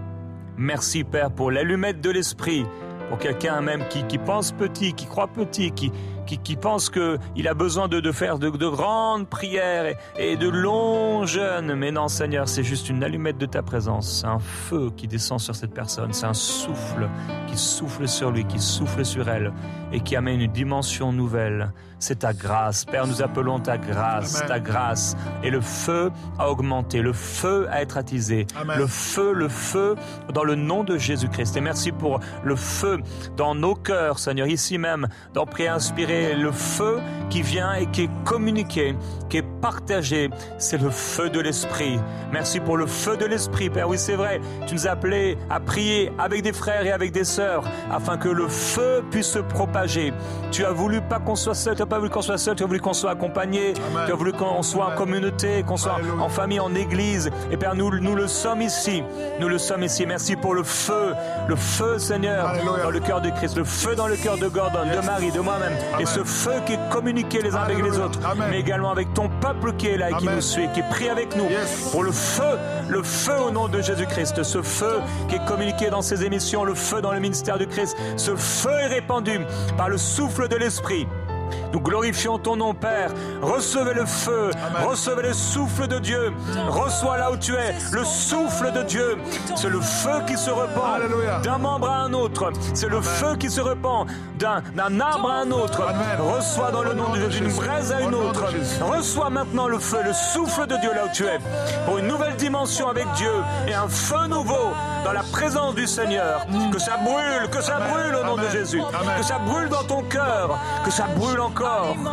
Merci, Père, pour l'allumette de l'esprit, pour quelqu'un même qui, qui pense petit, qui croit petit, qui, qui, qui pense qu'il a besoin de, de faire de, de grandes prières et, et de longs jeûnes. Mais non, Seigneur, c'est juste une allumette de ta présence. C'est un feu qui descend sur cette personne. C'est un souffle qui souffle sur lui, qui souffle sur elle et qui amène une dimension nouvelle. C'est ta grâce. Père, nous appelons ta grâce, Amen. Ta grâce. Et le feu a augmenté, le feu a été attisé. Amen. Le feu, le feu dans le nom de Jésus-Christ. Et merci pour le feu dans nos cœurs, Seigneur, ici même, dans Prière inspirée, le feu qui vient et qui est communiqué, qui est partagé. C'est le feu de l'Esprit. Merci pour le feu de l'Esprit, Père. Oui, c'est vrai, tu nous as appelés à prier avec des frères et avec des sœurs, afin que le feu puisse se propager. Tu as voulu pas qu'on soit seul, tu n'as pas voulu qu'on soit seul, tu as voulu qu'on soit accompagné, Amen. Tu as voulu qu'on soit Amen. En communauté, qu'on soit Alléluia. En famille, en église. Et Père, nous, nous le sommes ici. Nous le sommes ici. Merci pour le feu, le feu, Seigneur, Alléluia. Dans le cœur de Christ, le feu dans le cœur de Gordon, yes. de Marie, de moi-même. Amen. Et ce feu qui est communiqué les uns Alléluia. Avec les autres, Amen. Mais également avec ton peuple qui est là et Amen. Qui nous suit, qui prie avec nous. Yes. Pour le feu, le feu au nom de Jésus-Christ, ce feu qui est communiqué dans ces émissions, le feu dans le ministère du Christ, ce feu est répandu par le souffle de l'Esprit. Nous glorifions ton nom, Père. Recevez le feu, Amen. Recevez le souffle de Dieu. Reçois là où tu es le souffle de Dieu. C'est le feu qui se répand Alléluia. D'un membre à un autre. C'est le Amen. Feu qui se répand d'un, d'un arbre à un autre. Amen. Reçois dans le nom de Jésus, d'une braise à une autre. Reçois maintenant le feu, le souffle de Dieu là où tu es. Pour une nouvelle dimension avec Dieu et un feu nouveau dans la présence du Seigneur. Que ça brûle, que ça brûle au nom Amen. De Jésus. Amen. Que ça brûle dans ton cœur. Que ça brûle encore.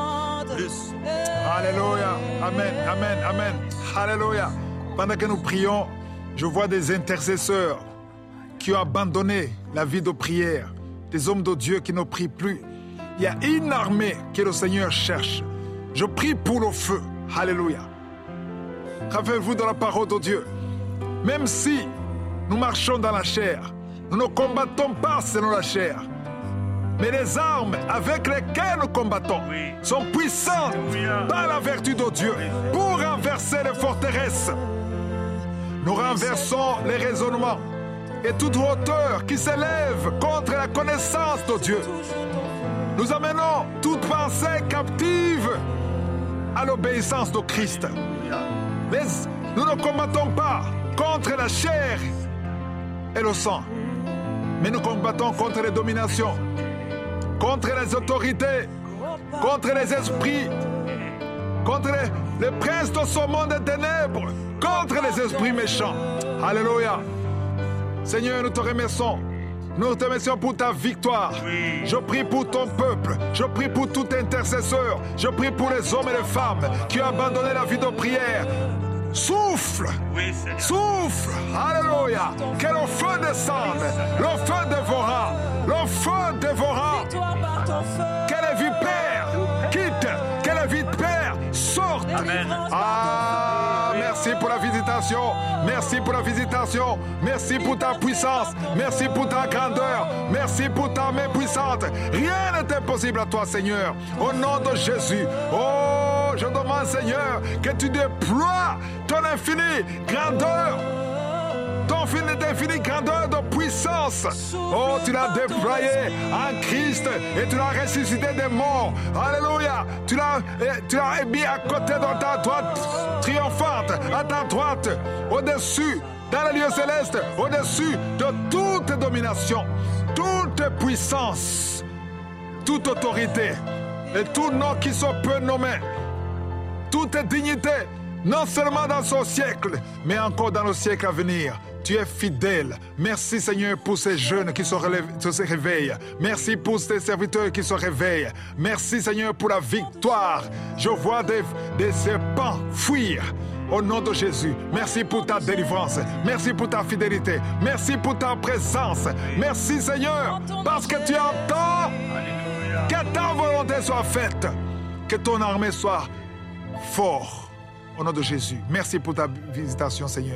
Alléluia. Amen, amen, amen. Alléluia. Pendant que nous prions, je vois des intercesseurs qui ont abandonné la vie de prière, des hommes de Dieu qui ne prient plus. Il y a une armée que le Seigneur cherche. Je prie pour le feu. Alléluia. Rappelez-vous de la parole de Dieu. Même si nous marchons dans la chair, nous ne combattons pas selon la chair. Mais les armes avec lesquelles nous combattons oui. Sont puissantes oui. Par la vertu de Dieu oui. Pour renverser les forteresses. Nous renversons les raisonnements et toute hauteur qui s'élève contre la connaissance de Dieu. Nous amenons toute pensée captive à l'obéissance de Christ. Mais nous ne combattons pas contre la chair et le sang, mais nous combattons contre les dominations, contre les autorités, contre les esprits, contre les, les princes de ce monde des ténèbres, contre les esprits méchants. Alléluia. Seigneur, nous te remercions. Nous te remercions pour ta victoire. Je prie pour ton peuple. Je prie pour tout intercesseur. Je prie pour les hommes et les femmes qui ont abandonné la vie de prière. Souffle, oui, souffle, alléluia, que le feu descende, le feu dévorant, le feu dévorant, que les vipères quittent, que les vipères sortent. Amen. Ah, merci pour la visitation, merci pour la visitation, merci pour ta puissance, merci pour ta grandeur, merci pour ta main puissante. Rien n'est impossible à toi, Seigneur, au nom de Jésus. Oh, je demande, Seigneur, que tu déploies ton infinie grandeur, ton infinie grandeur de puissance. Oh, tu l'as déployé en Christ et tu l'as ressuscité des morts. Alléluia. Tu l'as, tu l'as mis à côté de ta droite triomphante, à ta droite, au-dessus, dans les lieux célestes, au-dessus de toute domination, toute puissance, toute autorité et tout nom qui se peut nommer. Toute dignité, non seulement dans ce siècle, mais encore dans le siècle à venir. Tu es fidèle. Merci Seigneur pour ces jeunes qui se, relèvent, se réveillent. Merci pour ces serviteurs qui se réveillent. Merci Seigneur pour la victoire. Je vois des, des serpents fuir. Au nom de Jésus, merci pour ta délivrance. Merci pour ta fidélité. Merci pour ta présence. Merci Seigneur, parce que tu entends. Que ta volonté soit faite. Que ton armée soit forte. Au nom de Jésus. Merci pour ta visitation, Seigneur.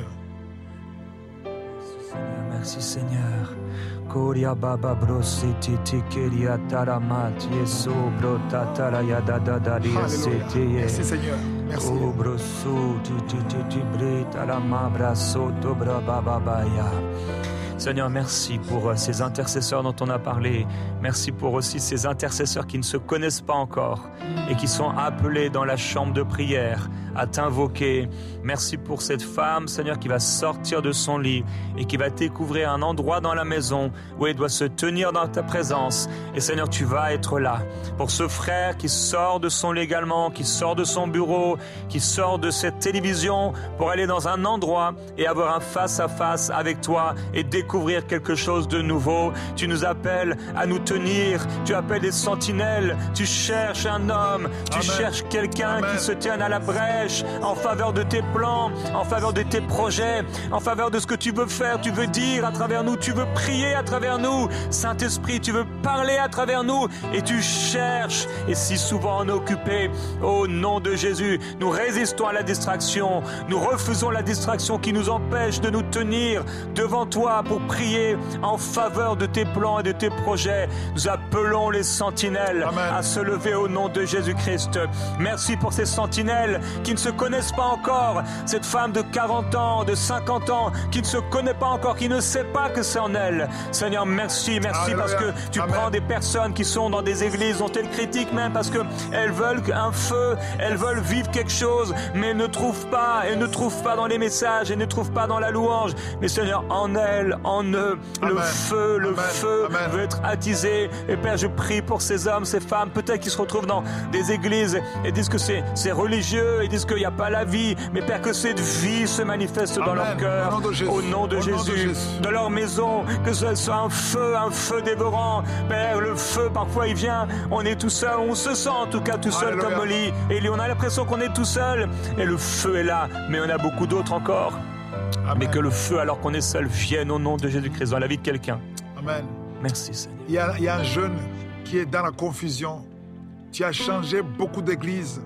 Merci Seigneur. Koria baba brositi tikeria taramat yeso brota taraya dadadari sete. Merci Seigneur. Merci. O brosu ti ti ti brita la mabra soto bra baba baya. Seigneur, merci pour ces intercesseurs dont on a parlé. Merci pour aussi ces intercesseurs qui ne se connaissent pas encore et qui sont appelés dans la chambre de prière à t'invoquer. Merci pour cette femme, Seigneur, qui va sortir de son lit et qui va découvrir un endroit dans la maison où elle doit se tenir dans ta présence. Et Seigneur, tu vas être là. Pour ce frère qui sort de son lit également, qui sort de son bureau, qui sort de cette télévision pour aller dans un endroit et avoir un face-à-face avec toi et découvrir quelque chose de nouveau. Tu nous appelles à nous tenir. Tu appelles des sentinelles. Tu cherches un homme. Tu Amen. cherches quelqu'un Amen. qui se tienne à la brèche en faveur de tes plans, en faveur de tes projets, en faveur de ce que tu veux faire, tu veux dire à travers nous, tu veux prier à travers nous. Saint-Esprit, tu veux parler à travers nous et tu cherches. Et si souvent on est occupé, au nom de Jésus, nous résistons à la distraction. Nous refusons la distraction qui nous empêche de nous tenir devant toi pour prier en faveur de tes plans et de tes projets. Nous appelons les sentinelles Amen. à se lever au nom de Jésus-Christ. Merci pour ces sentinelles qui ne se connaissent pas encore. Cette femme de quarante ans, de cinquante ans, qui ne se connaît pas encore, qui ne sait pas que c'est en elle. Seigneur, merci, merci Alléluia. parce que tu Amen. prends des personnes qui sont dans des églises dont elles critiquent même parce qu'elles veulent un feu, elles veulent vivre quelque chose, mais elles ne trouvent pas, elles ne trouvent pas dans les messages, elles ne trouvent pas dans la louange. Mais Seigneur, en elles, en eux, Amen. le feu, le Amen. feu Amen. veut être attisé. Et Père, je prie pour ces hommes, ces femmes, peut-être qui se retrouvent dans des églises et disent que c'est, c'est religieux, ils disent qu'il n'y a pas la vie, mais Père, que cette vie se manifeste Amen. dans leur cœur, au nom de Jésus, au nom de, au Jésus, nom de Jésus. Dans leur maison, que ce soit un feu, un feu dévorant. Père, le feu, parfois il vient, on est tout seul, on se sent en tout cas tout seul Alléluia. comme Oli, et on a l'impression qu'on est tout seul, et le feu est là, mais on a beaucoup d'autres encore. Amen. Mais que le feu, alors qu'on est seul, vienne au nom de Jésus-Christ dans la vie de quelqu'un. Amen. Merci Seigneur. Il y a, il y a un jeune qui est dans la confusion. Tu as changé beaucoup d'églises.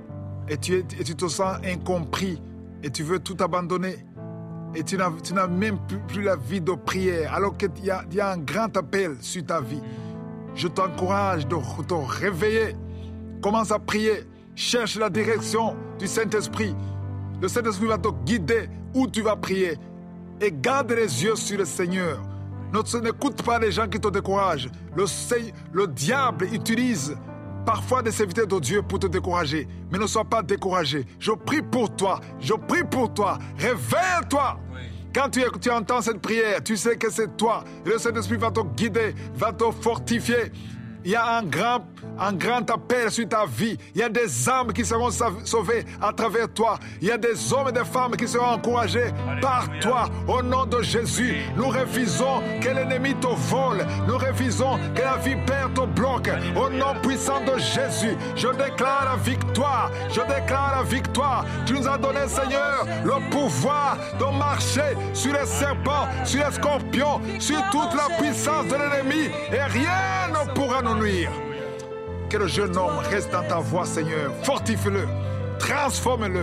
Et tu, es, et tu te sens incompris et tu veux tout abandonner et tu n'as, tu n'as même plus, plus la vie de prière alors qu'il y a, il y a un grand appel sur ta vie. Je t'encourage de te réveiller. Commence à prier. Cherche la direction du Saint-Esprit. Le Saint-Esprit va te guider où tu vas prier. Et garde les yeux sur le Seigneur. Ne, n'écoute pas les gens qui te découragent. Le, le diable utilise parfois des serviteurs de Dieu pour te décourager. Mais ne sois pas découragé. Je prie pour toi. Je prie pour toi. Réveille-toi. Oui. Quand tu, tu entends cette prière, tu sais que c'est toi. Le Saint-Esprit va te guider, va te fortifier. Il y a un grand, un grand appel sur ta vie. Il y a des âmes qui seront sauvées à travers toi. Il y a des hommes et des femmes qui seront encouragés Alléluia. par toi. Au nom de Jésus, nous refusons que l'ennemi te vole. Nous refusons que la vipère te bloque. Alléluia. Au nom puissant de Jésus, je déclare la victoire. Je déclare la victoire. Tu nous as donné, Seigneur, le pouvoir de marcher sur les serpents, sur les scorpions, sur toute la puissance de l'ennemi. Et rien ne pourra nous nuire. Que le jeune homme reste dans ta voie, Seigneur. Fortifie-le, transforme-le,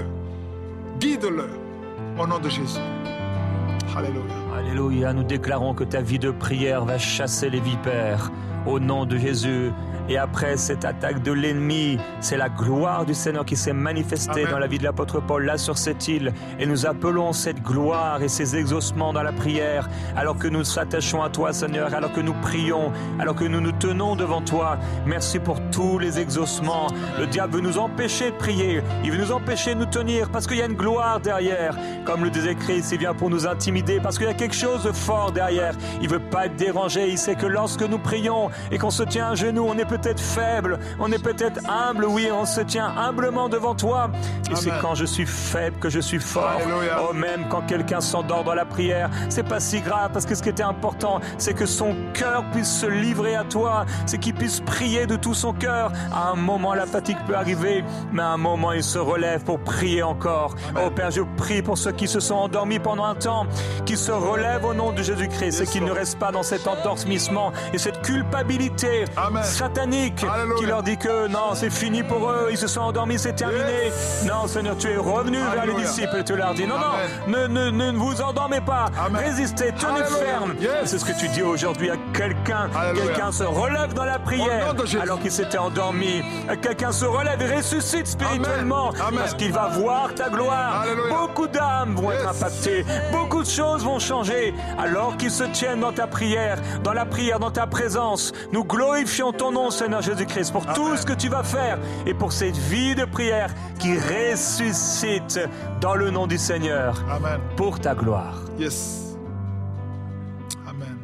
guide-le au nom de Jésus. Alléluia. Alléluia. Nous déclarons que ta vie de prière va chasser les vipères au nom de Jésus. Et après cette attaque de l'ennemi, c'est la gloire du Seigneur qui s'est manifestée Amen. dans la vie de l'apôtre Paul, là sur cette île. Et nous appelons cette gloire et ces exaucements dans la prière, alors que nous nous attachons à toi, Seigneur, alors que nous prions, alors que nous nous tenons devant toi. Merci pour tous les exaucements. Le diable veut nous empêcher de prier, il veut nous empêcher de nous tenir, parce qu'il y a une gloire derrière. Comme le disait Christ, il vient pour nous intimider, parce qu'il y a quelque chose de fort derrière. Il ne veut pas être dérangé, il sait que lorsque nous prions et qu'on se tient à genoux, on est peut-être faible, on est peut-être humble, oui, on se tient humblement devant toi. Et Amen. c'est quand je suis faible que je suis fort. Alléluia. Oh, même quand quelqu'un s'endort dans la prière, c'est pas si grave, parce que ce qui était important, c'est que son cœur puisse se livrer à toi, c'est qu'il puisse prier de tout son cœur. À un moment, la fatigue peut arriver, mais à un moment, il se relève pour prier encore. Amen. Oh Père, je prie pour ceux qui se sont endormis pendant un temps, qu'ils se relèvent au nom de Jésus-Christ, Yes, et qu'ils ne Lord. restent pas dans cet endormissement et cette culpabilité Amen. satanique Alléluia. qui leur dit que non, c'est fini pour eux, ils se sont endormis, c'est terminé. Yes. Non, Seigneur, tu es revenu vers les Alléluia. disciples et tu leur dis non, Amen. non, ne, ne, ne vous endormez pas, Amen. résistez, tenez Alléluia. ferme. Yes. C'est ce que tu dis aujourd'hui à quelqu'un. Alléluia. Quelqu'un se relève dans la Au prière nom de Jésus. alors qu'il s'était endormi. Quelqu'un se relève et ressuscite spirituellement Amen. Amen. parce qu'il va voir ta gloire. Alléluia. Beaucoup d'âmes vont Yes. être impactées. Beaucoup de choses vont changer alors qu'ils se tiennent dans ta prière, dans la prière, dans ta présence. Nous glorifions ton nom, Seigneur Jésus-Christ, pour tout Amen. ce que tu vas faire et pour cette vie de prière qui ressuscite dans le nom du Seigneur Amen. pour ta gloire. Yes. Amen.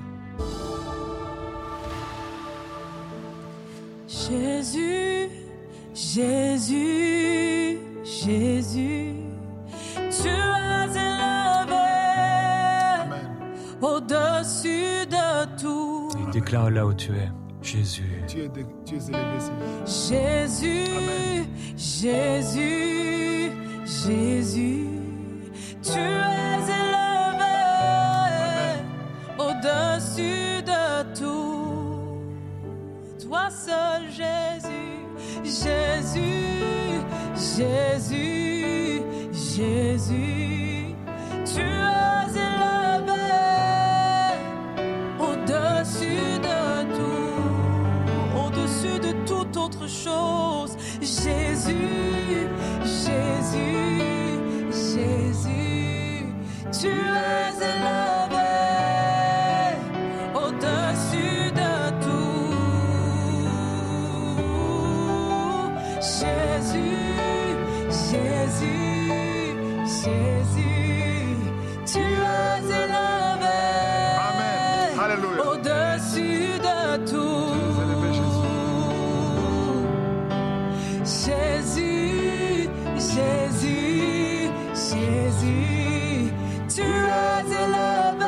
Jésus, Jésus, Jésus, tu es élevé Amen. au-dessus de tout. Et déclare là où tu es, Jésus. Tu es, de- tu es élevé, Seigneur. Jésus, Amen. Jésus, Jésus, tu es élevé au-dessus de tout. Toi seul, Jésus, Jésus, Jésus, Jésus, tu es élevé au-dessus de tout, au-dessus de toute autre chose. Jésus, Jésus, Jésus, tu es élevé au-dessus de tout. Jésus, Jésus, Jésus, tu es élevé Amen. Alléluia. au-dessus de tout. Jésus, Jésus, Jésus, tu es élevé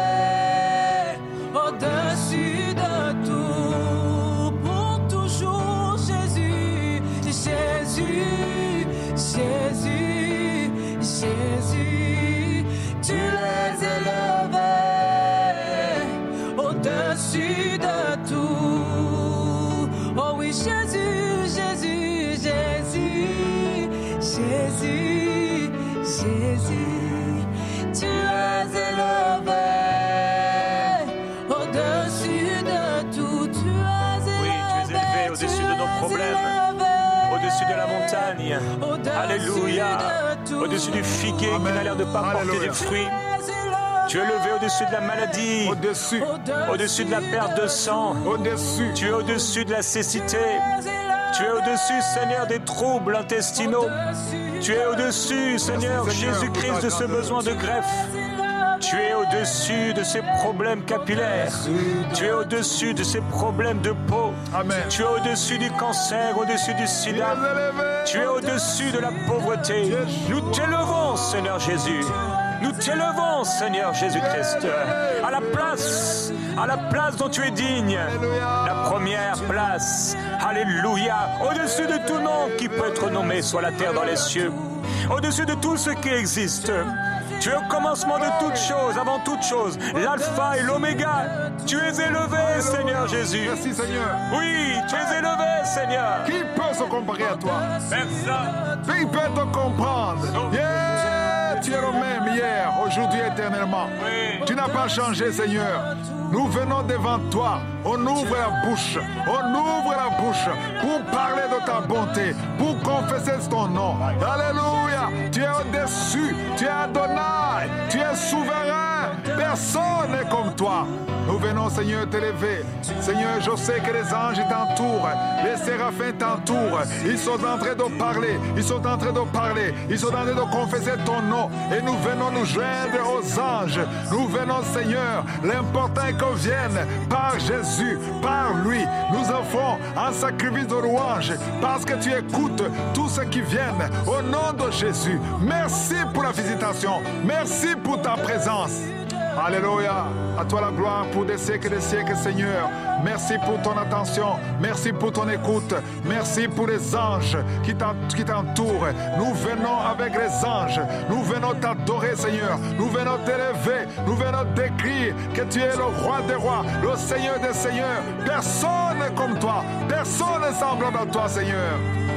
au-dessus de tout. Pour toujours, Jésus, Jésus, Jésus, Jésus, tu es élevé au-dessus de tout. Oh oui, Jésus, Jésus, Jésus, Jésus, Jésus, tu es élevé au-dessus de tout. Tu es élevé, Oui, tu es élevé au-dessus de nos problèmes, au-dessus de la montagne. Alléluia. Au-dessus du figuier qui n'a l'air de pas porter Alléluia. des fruits. Tu es élevé au-dessus de la maladie, Au-dessus. au-dessus de la perte de sang. Au-dessus. Tu es au-dessus de la cécité. Tu es au-dessus, Seigneur, des troubles intestinaux. Tu es au-dessus, Seigneur Merci, Seigneur, Jésus-Christ, pour ta de ce grandeur. besoin de greffe. Tu es au-dessus de ces problèmes capillaires. Tu es au-dessus de ces problèmes de peau. Amen. Tu es au-dessus du cancer, au-dessus du Tu es sida. élevé. Tu es au-dessus de la pauvreté. Nous t'élevons, Seigneur Jésus. Nous t'élevons, Seigneur Jésus-Christ, à la place, à la place dont tu es digne. La première place. Alléluia. Au-dessus de tout nom qui peut être nommé, soit la terre dans les cieux. Au-dessus de tout ce qui existe. Tu es au commencement de toutes choses, avant toutes choses, l'alpha et l'oméga. Tu es élevé, Seigneur Jésus. Merci, Seigneur. Oui, tu es élevé, Seigneur. Qui peut se comparer à toi? Personne. Qui peut te comprendre? Yeah! Tu es le même hier, aujourd'hui, éternellement. Oui. Tu n'as pas changé, Seigneur. Nous venons devant toi. On ouvre la bouche. On ouvre la bouche pour parler de ta bonté, pour confesser ton nom. Alléluia. Tu es au-dessus. Tu es Adonai. Tu es souverain. Personne n'est comme toi. Nous venons, Seigneur, t'élever. Seigneur, je sais que les anges t'entourent, les séraphins t'entourent. Ils sont en train de parler, ils sont en train de parler, ils sont en train de confesser ton nom. Et nous venons nous joindre aux anges. Nous venons, Seigneur. L'important est qu'on vienne par Jésus, par lui. Nous offrons un sacrifice de louange parce que tu écoutes tous ceux qui viennent au nom de Jésus. Merci pour la visitation. Merci pour ta présence. Alléluia. À toi la gloire pour des siècles et des siècles, Seigneur. Merci pour ton attention. Merci pour ton écoute. Merci pour les anges qui t'entourent. Nous venons avec les anges. Nous venons t'adorer, Seigneur. Nous venons t'élever. Nous venons décrire que tu es le roi des rois, le Seigneur des seigneurs. Personne n'est comme toi. Personne n'est semblable à toi, Seigneur.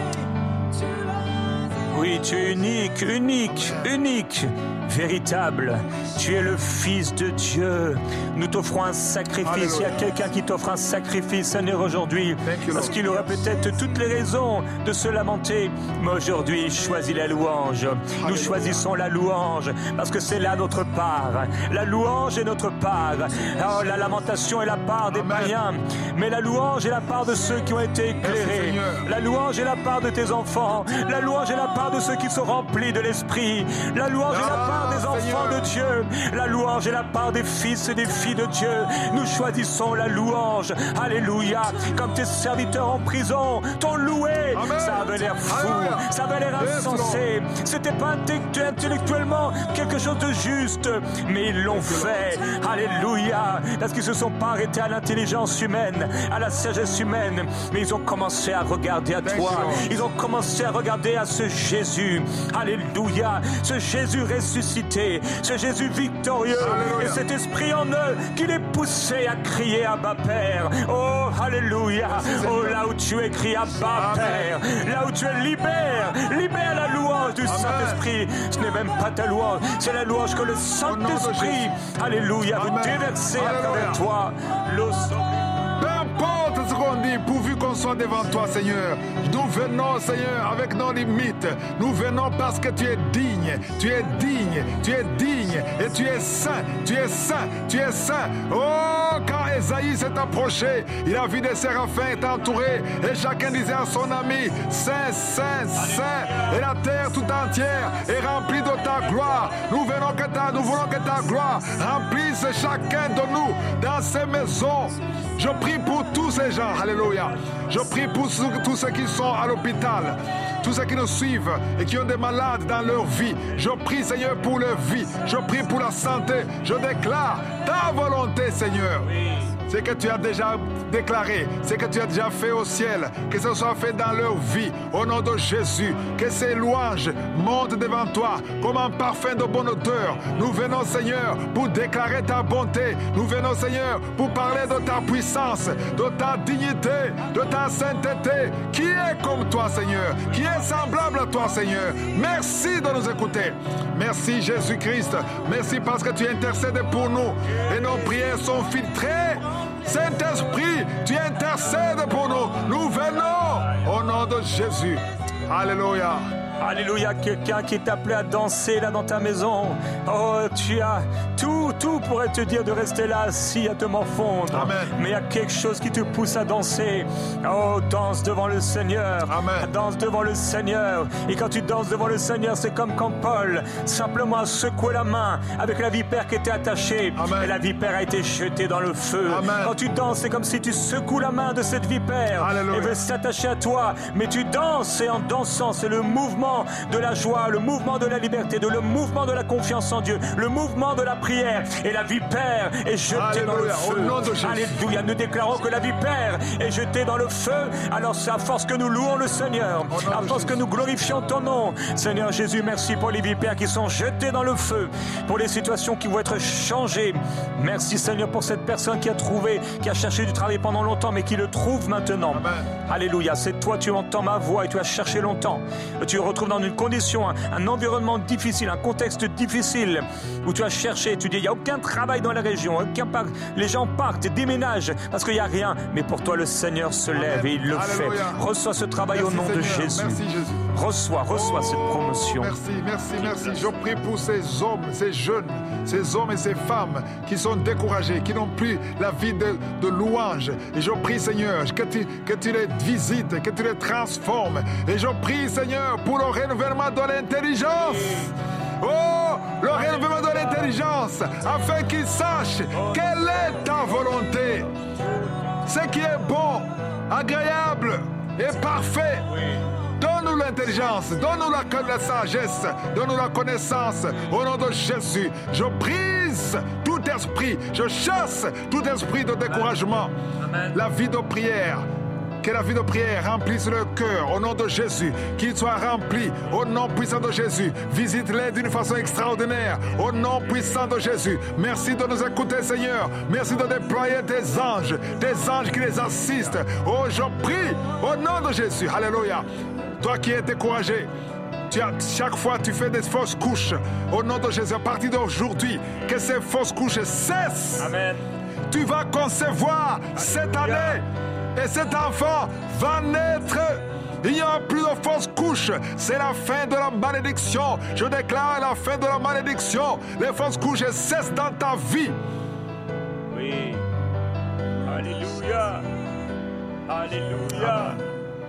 Oui, tu es unique, unique, unique, véritable. Tu es le Fils de Dieu. Nous t'offrons un sacrifice. Alléluia. Il y a quelqu'un qui t'offre un sacrifice, Seigneur, aujourd'hui. Parce qu'il aurait peut-être toutes les raisons de se lamenter. Mais aujourd'hui, choisis la louange. Alléluia. Nous choisissons la louange parce que c'est là notre part. La louange est notre part. Oh, la lamentation est la part des Amen. Païens. Mais la louange est la part de ceux qui ont été éclairés. Merci, la louange est la part de tes enfants. La louange est la part de ceux qui sont remplis de l'Esprit. La louange ah, est la part des enfants Seigneur. De Dieu. La louange est la part des fils et des filles de Dieu. Nous choisissons la louange. Alléluia. Comme tes serviteurs en prison t'ont loué. Amen. Ça avait l'air fou. Alléluia. Ça avait l'air insensé. C'était pas intellectuellement quelque chose de juste. Mais ils l'ont fait. Alléluia. Parce qu'ils se sont pas arrêtés à l'intelligence humaine, à la sagesse humaine. Mais ils ont commencé à regarder à toi. Ils ont commencé à regarder à ce Jésus. Alléluia. Ce Jésus ressuscité. Ce Jésus victorieux. Alléluia. Et cet esprit en eux qui les poussait à crier Abba Père. Oh, alléluia. Oh, là où tu écris Abba Père, là où tu es libère, libère la louange du Saint-Esprit. Ce n'est même pas ta louange, c'est la louange que le Saint-Esprit, alléluia, veut déverser à travers toi. Peu importe ce qu'on dit, pourvu qu'on soit devant toi, Seigneur. Nous venons, Seigneur, avec nos limites. Nous venons parce que tu es digne. Tu es digne. Tu es digne. Et tu es saint. Tu es saint. Tu es saint. Oh, quand Esaïe s'est approché, il a vu des séraphins t'entourer. Et chacun disait à son ami, Saint, Saint, Saint. Et la terre tout entière est remplie de ta gloire. Nous venons que ta, nous voulons que ta gloire remplisse chacun de nous dans ces maisons. Je prie pour tous ces gens, alléluia. Je prie pour tous ceux qui sont à l'hôpital, tous ceux qui nous suivent et qui ont des malades dans leur vie. Je prie, Seigneur, pour leur vie. Je prie pour la santé. Je déclare ta volonté, Seigneur. C'est que tu as déjà déclaré, c'est que tu as déjà fait au ciel, que ce soit fait dans leur vie, au nom de Jésus, que ces louanges montent devant toi comme un parfum de bonne odeur. Nous venons, Seigneur, pour déclarer ta bonté. Nous venons, Seigneur, pour parler de ta puissance, de ta dignité, de ta sainteté. Qui est comme toi, Seigneur? Qui est semblable à toi, Seigneur? Merci de nous écouter. Merci, Jésus-Christ. Merci parce que tu intercèdes pour nous et nos prières sont filtrées. Saint-Esprit, tu intercèdes pour nous. Nous venons au nom de Jésus. Alléluia. Alléluia, quelqu'un qui est appelé à danser là dans ta maison. Oh, tu as tout, tout pourrait te dire de rester là assis à te morfondre. Amen. Mais il y a quelque chose qui te pousse à danser. Oh, danse devant le Seigneur. Amen. Danse devant le Seigneur. Et quand tu danses devant le Seigneur, c'est comme quand Paul simplement a secoué la main avec la vipère qui était attachée. Amen. Et la vipère a été jetée dans le feu. Amen. Quand tu danses, c'est comme si tu secoues la main de cette vipère. Alléluia. Et veut s'attacher à toi. Mais tu danses et en dansant, c'est le mouvement de la joie, le mouvement de la liberté, de le mouvement de la confiance en Dieu, le mouvement de la prière. Et la vipère est jetée Alléluia. Dans le feu. Au nom de Jésus. Alléluia. Nous déclarons que la vipère est jetée dans le feu. Alors c'est à force que nous louons le Seigneur, à force que nous glorifions ton nom. Seigneur Jésus, merci pour les vipères qui sont jetées dans le feu, pour les situations qui vont être changées. Merci Seigneur pour cette personne qui a trouvé, qui a cherché du travail pendant longtemps, mais qui le trouve maintenant. Amen. Alléluia. C'est toi, tu entends ma voix et tu as cherché longtemps. Tu retrouves dans une condition, un, un environnement difficile, un contexte difficile où tu as cherché, tu dis il n'y a a aucun travail dans la région. Aucun par... Les gens partent et déménagent parce qu'il n'y a rien. Mais pour toi, le Seigneur se lève Amen. Et il le Alléluia. Fait. Reçois ce travail merci au nom Seigneur. de Jésus. Merci Jésus. Reçois, reçois oh, cette promotion. Merci, merci, merci. Je prie pour ces hommes, ces jeunes, ces hommes et ces femmes qui sont découragés, qui n'ont plus la vie de, de louange. Et je prie, Seigneur, que tu, que tu les visites, que tu les transformes. Et je prie, Seigneur, pour le renouvellement de l'intelligence. Oh, le renouvellement de l'intelligence, afin qu'ils sachent quelle est ta volonté. Ce qui est bon, agréable et parfait. Donne-nous l'intelligence, donne-nous la, la sagesse, donne-nous la connaissance. Au nom de Jésus, je brise tout esprit, je chasse tout esprit de découragement. Amen. La vie de prière, que la vie de prière remplisse le cœur au nom de Jésus, qu'il soit rempli au nom puissant de Jésus. Visite-les d'une façon extraordinaire au nom puissant de Jésus. Merci de nous écouter, Seigneur. Merci de déployer tes anges, tes anges qui les assistent. Oh, je prie au nom de Jésus. Alléluia. Toi qui es découragé, tu as, chaque fois tu fais des fausses couches. Au nom de Jésus, à partir d'aujourd'hui, que ces fausses couches cessent. Amen. Tu vas concevoir cette année et cet enfant va naître. Il n'y aura plus de fausses couches. C'est la fin de la malédiction. Je déclare la fin de la malédiction. Les fausses couches cessent dans ta vie. Oui. Alléluia. Alléluia. Amen.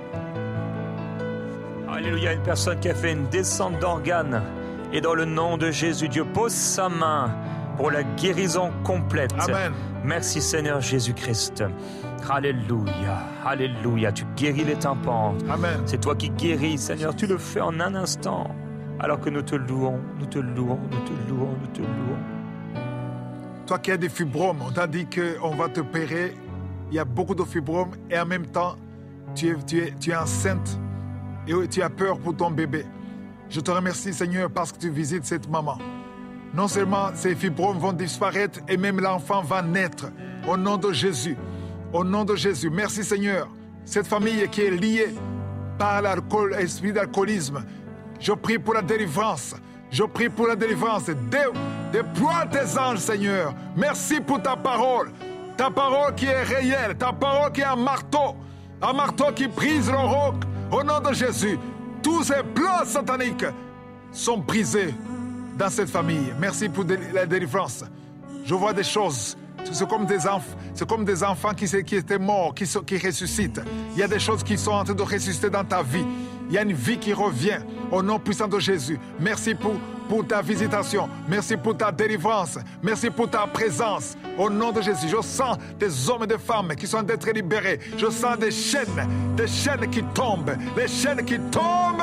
Alléluia, une personne qui a fait une descente d'organes. Et dans le nom de Jésus, Dieu pose sa main pour la guérison complète. Amen. Merci Seigneur Jésus-Christ. Alléluia, Alléluia. Tu guéris les tympans. Amen. C'est toi qui guéris, Seigneur. Tu le fais en un instant. Alors que nous te louons, nous te louons, nous te louons, nous te louons. Toi qui as des fibromes, on t'a dit qu'on va te opérer. Il y a beaucoup de fibromes et en même temps, tu es, tu es, tu es enceinte. Et tu as peur pour ton bébé. Je te remercie, Seigneur, parce que tu visites cette maman. Non seulement ces fibromes vont disparaître, et même l'enfant va naître. Au nom de Jésus. Au nom de Jésus. Merci, Seigneur. Cette famille qui est liée par l'alcool, l'esprit d'alcoolisme. Je prie pour la délivrance. Je prie pour la délivrance. Dé- déploie tes anges, Seigneur. Merci pour ta parole. Ta parole qui est réelle. Ta parole qui est un marteau. Un marteau qui brise le roc. Au nom de Jésus, tous ces plans sataniques sont brisés dans cette famille. Merci pour la délivrance. Je vois des choses. C'est comme des enfants, c'est comme des enfants qui, qui étaient morts, qui, qui ressuscitent. Il y a des choses qui sont en train de ressusciter dans ta vie. Il y a une vie qui revient au nom puissant de Jésus. Merci pour, pour ta visitation. Merci pour ta délivrance. Merci pour ta présence. Au nom de Jésus, je sens des hommes et des femmes qui sont d'être libérés. Je sens des chaînes, des chaînes qui tombent, les chaînes qui tombent.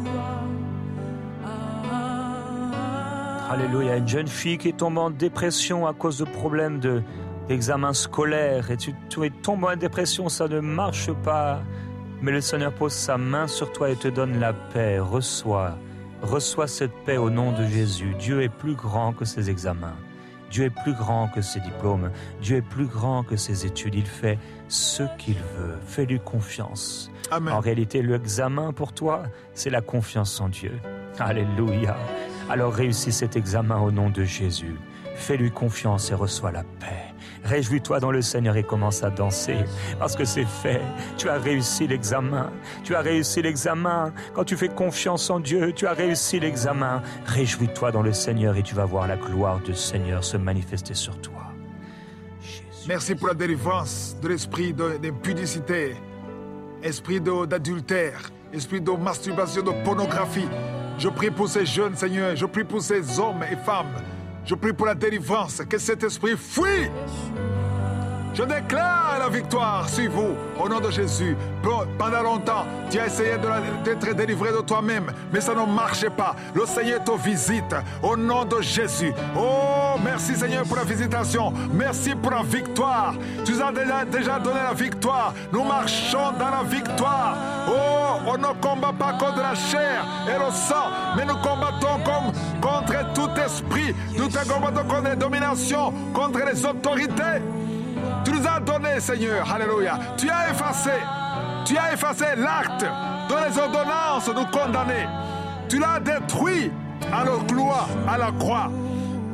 Alléluia, une jeune fille qui tombe en dépression à cause de problèmes de, d'examen scolaire. Et tu, tu tombes en dépression, ça ne marche pas. Mais le Seigneur pose sa main sur toi et te donne la paix. Reçois, reçois cette paix au nom de Jésus. Dieu est plus grand que ces examens. Dieu est plus grand que ses diplômes. Dieu est plus grand que ses études. Il fait ce qu'il veut. Fais-lui confiance. Amen. En réalité, l'examen pour toi, c'est la confiance en Dieu. Alléluia. Alors réussis cet examen au nom de Jésus. Fais-lui confiance et reçois la paix. Réjouis-toi dans le Seigneur et commence à danser parce que c'est fait. Tu as réussi l'examen. Tu as réussi l'examen. Quand tu fais confiance en Dieu, tu as réussi l'examen. Réjouis-toi dans le Seigneur et tu vas voir la gloire du Seigneur se manifester sur toi. Jésus. Merci pour la délivrance de l'esprit de, de pudicité, esprit de, d'adultère, esprit de masturbation, de pornographie. Je prie pour ces jeunes, Seigneur. Je prie pour ces hommes et femmes. Je prie pour la délivrance, que cet esprit fuit. Je déclare la victoire sur vous, au nom de Jésus. Pendant longtemps, tu as essayé de la, d'être délivré de toi-même, mais ça ne marchait pas. Le Seigneur te visite, au nom de Jésus. Oh, merci Seigneur pour la visitation. Merci pour la victoire. Tu nous as déjà, déjà donné la victoire. Nous marchons dans la victoire. Oh, on ne combat pas contre la chair et le sang, mais nous combattons comme, contre tout esprit. Nous te combattons contre les dominations, contre les autorités. Tu nous as donné, Seigneur, alléluia. Tu as effacé, tu as effacé l'acte de les ordonnances nous condamner. Tu l'as détruit à la gloire, à la croix.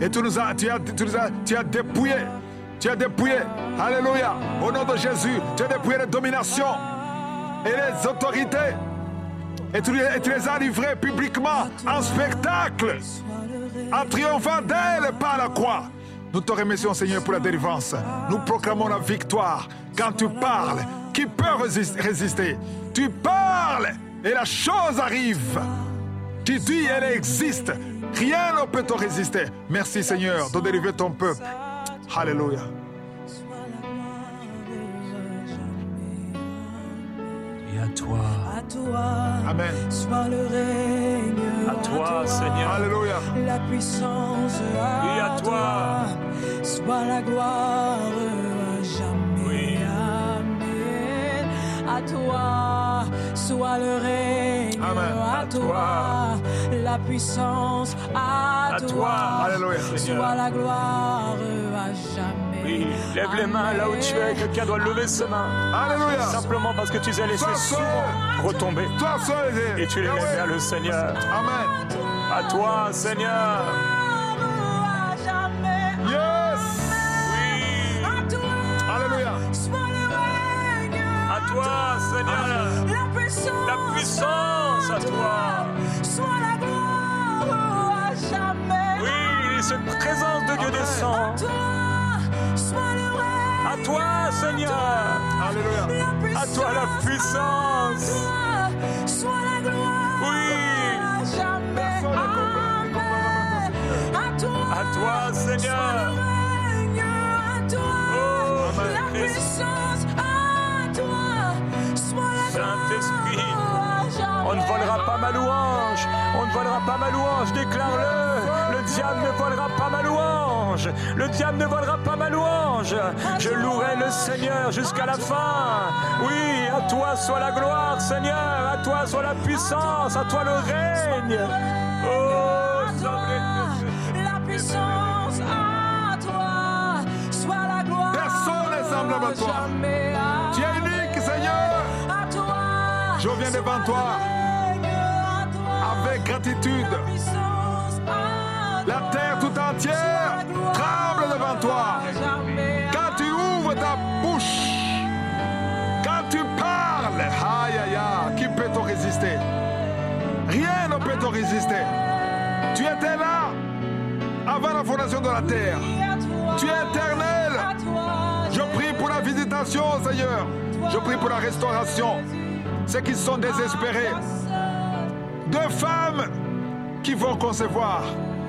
Et tu nous as, tu as, tu nous as, tu as dépouillé. Tu as dépouillé. Alléluia. Au nom de Jésus, tu as dépouillé les dominations et les autorités. Et tu, et tu les as livrées publiquement en spectacle, en triomphant d'elles par la croix. Nous te remercions, Seigneur, pour la délivrance. Nous proclamons la victoire. Quand tu parles, qui peut résister? Tu parles et la chose arrive. Tu dis, elle existe. Rien ne peut te résister. Merci, Seigneur, de délivrer ton peuple. Alléluia. Et à toi. À toi. Amen. Soit le règne. À toi, Seigneur. Alléluia. La puissance. Et à toi. Soit la gloire à jamais. Oui. Amen. À toi. Soit le règne. Amen. À, À toi. toi. La puissance. À, À toi. toi. Alléluia. Soit la gloire à jamais. Oui, lève les mains là où tu es. Quelqu'un doit lever ses mains. Alléluia. Simplement parce que tu les as laissés Sois seul. souvent retomber. Toi seul. Et tu les mets vers le Seigneur. Amen. À toi, Seigneur. À jamais. Yes. Oui. À toi. Alléluia. Soit le règne. À toi, Seigneur. La puissance. La puissance à toi. Soit la gloire à jamais. Oui, cette présence de Dieu descend. À toi. Soit le règne. À toi, Seigneur. Alléluia. À toi la puissance. À toi. Soit la gloire. Oui. À jamais. Amen. À toi. À toi, Seigneur. Règne à toi. Oh, La Christ. puissance à toi. Soit la Saint-Esprit. gloire à jamais. On ne volera pas ma louange. On ne volera pas ma louange. Déclare-le. Le diable ne volera pas ma louange. Le diable ne volera pas ma louange. Je louerai le Seigneur jusqu'à la fin. Oui, à toi soit la gloire, Seigneur. À toi soit la puissance. À toi le règne. Oh, À toi, la puissance à toi, soit la gloire. Personne n'est semblable à toi. Jamais à Tu es unique, Seigneur. à toi. Je viens devant toi Règne à toi. avec gratitude. La puissance à La toi. terre tout entière tremble devant toi. Jamais à Quand tu ouvres ta bouche, quand tu parles, aïe aïe aïe, qui peut te résister? Rien ne peut te résister. Tu étais là avant la fondation de la terre. toi. Tu es éternel. À toi. Je prie pour la visitation, Seigneur. Je prie pour la restauration. Ceux qui sont désespérés. Deux femmes qui vont concevoir.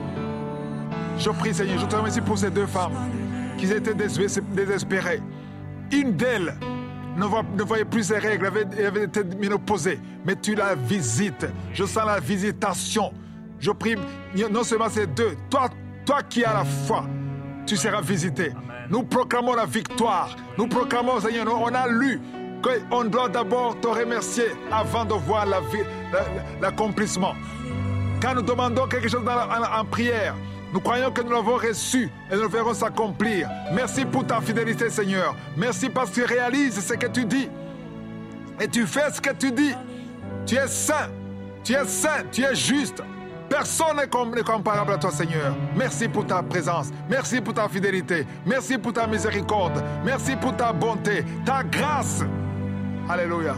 Je prie, Seigneur, je te remercie pour ces deux femmes qui étaient désespérées. Une d'elles ne, voit, ne voyait plus ses règles, elle avait, elle avait été ménopausée. Mais tu la visites. Je sens la visitation. Je prie, non seulement ces deux, toi, toi qui as la foi, tu seras visité. Amen. Nous proclamons la victoire. Nous proclamons, Seigneur, on a lu qu'on doit d'abord te remercier avant de voir la, l'accomplissement. Quand nous demandons quelque chose dans la, en, en prière, nous croyons que nous l'avons reçu et nous le verrons s'accomplir. Merci pour ta fidélité, Seigneur. Merci parce que tu réalises ce que tu dis. Et tu fais ce que tu dis. Tu es saint. Tu es saint. Tu es juste. Personne n'est comparable à toi, Seigneur. Merci pour ta présence. Merci pour ta fidélité. Merci pour ta miséricorde. Merci pour ta bonté, ta grâce. Alléluia.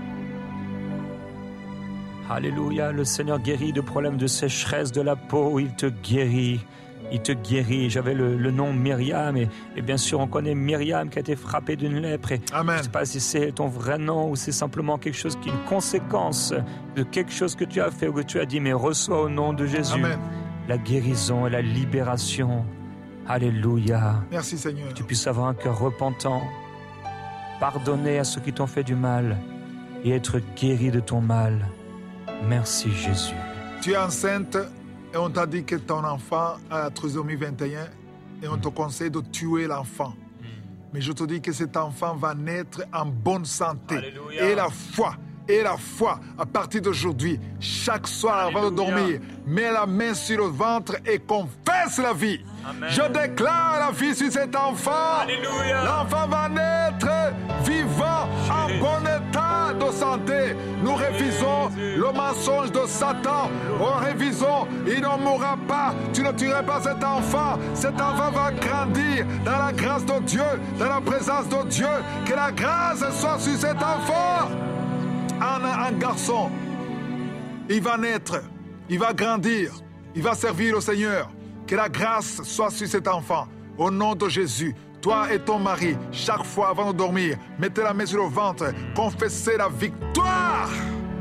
Alléluia. Le Seigneur guérit de problèmes de sécheresse de la peau. Il te guérit. Il te guérit. J'avais le, le nom Myriam et, et bien sûr on connaît Myriam qui a été frappée d'une lèpre. Et Amen. Je ne sais pas si c'est ton vrai nom ou c'est simplement quelque chose qui est une conséquence de quelque chose que tu as fait ou que tu as dit, mais reçois au nom de Jésus. Amen. La guérison et la libération. Alléluia. Merci Seigneur. Que tu puisses avoir un cœur repentant, pardonner à ceux qui t'ont fait du mal et être guéri de ton mal. Merci Jésus. Tu es enceinte et on t'a dit que ton enfant a la trisomie vingt et un et on te conseille de tuer l'enfant. Mm. Mais je te dis que cet enfant va naître en bonne santé. Alléluia. Et la foi, et la foi, à partir d'aujourd'hui, chaque soir Alléluia. Avant de dormir, mets la main sur le ventre et confesse la vie. Amen. Je déclare la vie sur cet enfant. Alléluia. L'enfant va naître vivant, en bon état de santé. Nous refusons révisons le mensonge de Satan. Oh, révisons, il ne mourra pas. Tu ne tueras pas cet enfant. Cet enfant va grandir dans la grâce de Dieu, dans la présence de Dieu. Que la grâce soit sur cet enfant. Un, un garçon, il va naître, il va grandir, il va servir le Seigneur. Que la grâce soit sur cet enfant. Au nom de Jésus, toi et ton mari, chaque fois avant de dormir, mettez la main sur le ventre, confessez la victoire.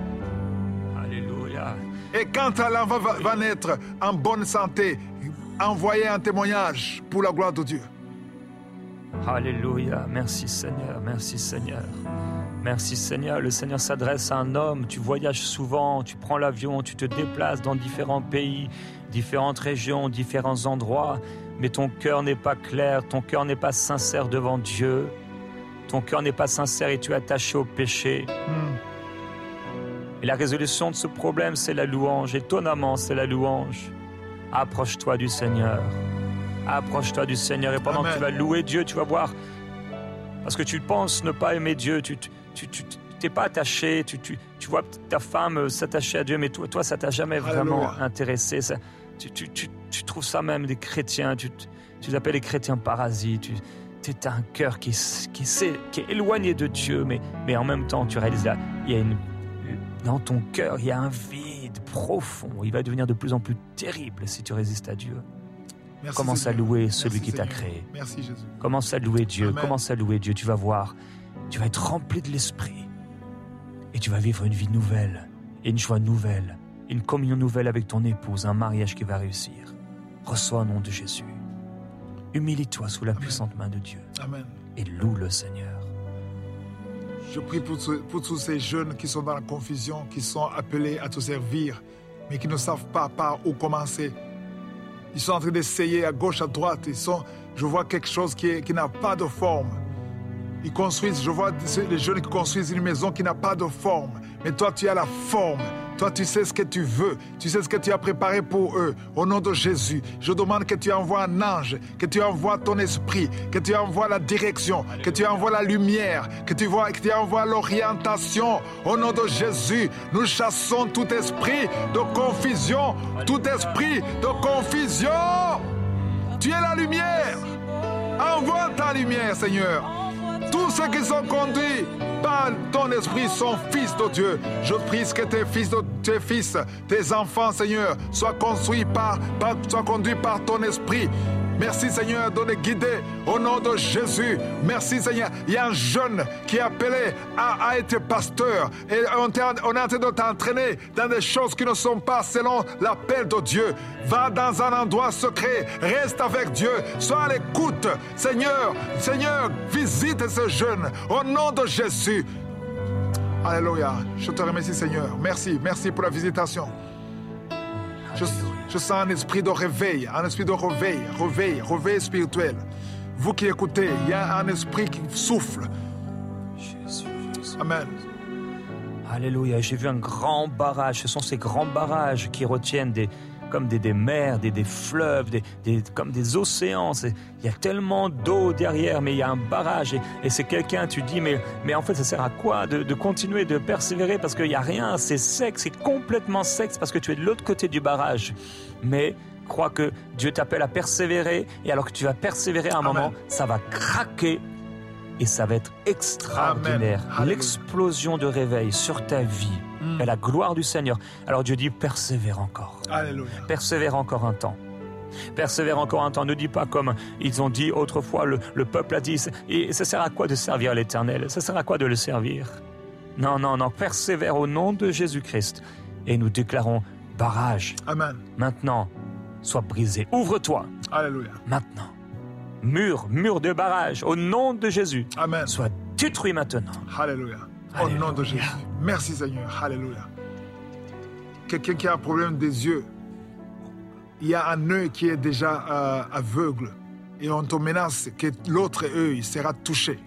Alléluia. Et quand l'enfant va, va naître en bonne santé, envoyez un témoignage pour la gloire de Dieu. Alléluia. Merci Seigneur, merci Seigneur. Merci Seigneur. Le Seigneur s'adresse à un homme. Tu voyages souvent, tu prends l'avion, tu te déplaces dans différents pays, différentes régions, différents endroits. Mais ton cœur n'est pas clair, ton cœur n'est pas sincère devant Dieu. Ton cœur n'est pas sincère et tu es attaché au péché. Mm. Et la résolution de ce problème, c'est la louange. Étonnamment, c'est la louange. Approche-toi du Seigneur. Approche-toi du Seigneur. Et pendant Amen. Que tu vas louer Dieu, tu vas voir... Parce que tu penses ne pas aimer Dieu, tu tu, tu, tu t'es pas attaché, tu, tu, tu vois ta femme s'attacher à Dieu, mais toi, toi ça t'a jamais Alléluia. Vraiment intéressé. Ça, tu, tu, tu, tu trouves ça même des chrétiens, tu, tu les appelles les chrétiens parasites, tu as un cœur qui, qui, sait, qui est éloigné de Dieu, mais, mais en même temps tu réalises là, il y a une, dans ton cœur, il y a un vide profond, il va devenir de plus en plus terrible si tu résistes à Dieu. Merci Commence Seigneur. À louer celui Merci qui t'a créé. Merci Jésus. Commence à louer Dieu. Amen. Commence à louer Dieu. Tu vas voir, tu vas être rempli de l'Esprit. Et tu vas vivre une vie nouvelle, et une joie nouvelle, une communion nouvelle avec ton épouse, un mariage qui va réussir. Reçois au nom de Jésus. Humilie-toi sous la Amen. Puissante main de Dieu. Amen. Et loue le Seigneur. Je prie pour, pour tous ces jeunes qui sont dans la confusion, qui sont appelés à te servir, mais qui ne savent pas par où commencer. Ils sont en train d'essayer à gauche, à droite. Ils sont, je vois quelque chose qui, est, qui n'a pas de forme. Ils construisent, je vois les jeunes qui construisent une maison qui n'a pas de forme. Mais toi, tu as la forme. Toi, tu sais ce que tu veux. Tu sais ce que tu as préparé pour eux. Au nom de Jésus, je demande que tu envoies un ange, que tu envoies ton esprit, que tu envoies la direction, que tu envoies la lumière, que tu, vois, que tu envoies l'orientation. Au nom de Jésus, nous chassons tout esprit de confusion, tout esprit de confusion. Tu es la lumière. Envoie ta lumière, Seigneur. Tous ceux qui sont conduits par ton esprit sont fils de Dieu. Je prie que tes fils, de, tes fils, tes enfants, Seigneur, soient construits par, par, soient conduits par ton esprit. Merci, Seigneur, de les guider au nom de Jésus. Merci, Seigneur. Il y a un jeune qui est appelé à, à être pasteur. Et on, on est en train de t'entraîner dans des choses qui ne sont pas selon l'appel de Dieu. Va dans un endroit secret. Reste avec Dieu. Sois à l'écoute. Seigneur, Seigneur, visite ce jeune au nom de Jésus. Alléluia. Je te remercie, Seigneur. Merci. Merci pour la visitation. Je, je sens un esprit de réveil, un esprit de réveil, réveil, réveil spirituel. Vous qui écoutez, il y a un esprit qui souffle. Jésus, Jésus. Amen. Alléluia. J'ai vu un grand barrage. Ce sont ces grands barrages qui retiennent des, comme des, des mers, des, des fleuves, des, des, comme des océans. C'est, il y a tellement d'eau derrière, mais il y a un barrage. Et, et c'est quelqu'un, tu dis, mais, mais en fait, ça sert à quoi de, de continuer, de persévérer? Parce qu'il n'y a rien, c'est sec, c'est complètement sec, parce que tu es de l'autre côté du barrage. Mais crois que Dieu t'appelle à persévérer, et alors que tu vas persévérer à un Amen. Moment, ça va craquer, et ça va être extraordinaire. L'explosion de réveil sur ta vie, mm. et la gloire du Seigneur. Alors Dieu dit, persévère encore. Alléluia. Persévère encore un temps. Persévère encore un temps. Ne dis pas comme ils ont dit autrefois, le, le peuple a dit, et ça sert à quoi de servir l'Éternel? Ça sert à quoi de le servir? Non, non, non, persévère au nom de Jésus-Christ. Et nous déclarons barrage. Amen. Maintenant, sois brisé. Ouvre-toi. Alléluia. Maintenant. Mur, mur de barrage, au nom de Jésus. Amen. Sois détruit maintenant. Alléluia. Au Alléluia. Nom de Jésus. Merci Seigneur. Alléluia. Quelqu'un qui a un problème des yeux, il y a un œil qui est déjà euh, aveugle et on te menace que l'autre œil sera touché.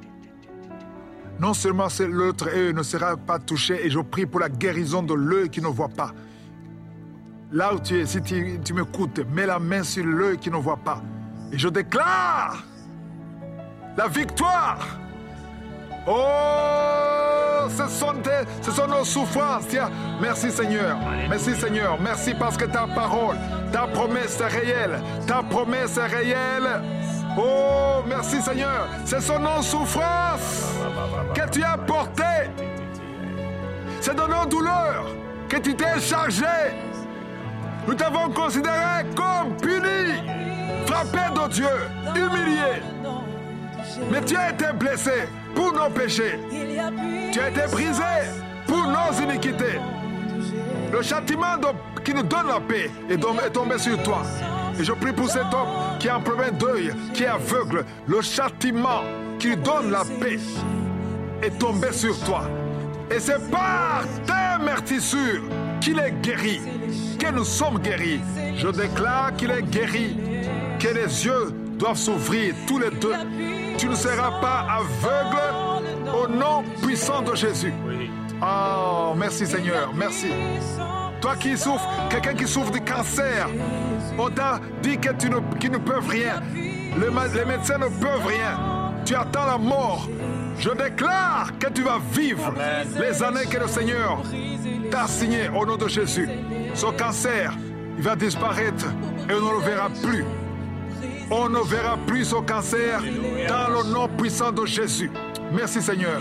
Non seulement l'autre œil ne sera pas touché, et je prie pour la guérison de l'œil qui ne voit pas. Là où tu es, si tu, tu m'écoutes, mets la main sur l'œil qui ne voit pas. Et je déclare la victoire. Oh nos, ce sont, tes, ce sont nos souffrances. Tiens, merci Seigneur. Merci Seigneur. Merci parce que ta parole, ta promesse est réelle. Ta promesse est réelle. Oh, merci Seigneur. Ce sont nos souffrances que tu as portées. C'est de nos douleurs que tu t'es chargé. Nous t'avons considéré comme puni, frappé de Dieu, humilié. Mais tu as été blessé pour nos péchés. Tu as été brisé pour nos iniquités. Le châtiment de, qui nous donne la paix est tombé sur toi. Et je prie pour cet homme qui est en problème d'œil, qui est aveugle. Le châtiment qui lui donne la paix est tombé sur toi. Et c'est par tes meurtrissures qu'il est guéri, que nous sommes guéris. Je déclare qu'il est guéri, que les yeux doivent s'ouvrir tous les deux. Tu ne seras pas aveugle au nom puissant de Jésus. Oh, merci Seigneur, merci. Toi qui souffres, quelqu'un qui souffre de cancer, on t'a dit que tu ne, qu'ils ne peuvent rien. Les, les médecins ne peuvent rien. Tu attends la mort. Je déclare que tu vas vivre Amen. Les années que le Seigneur t'a signées au nom de Jésus. Ce cancer, il va disparaître et on ne le verra plus. On ne verra plus ce cancer dans le nom puissant de Jésus. Merci Seigneur.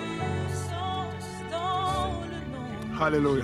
Alléluia.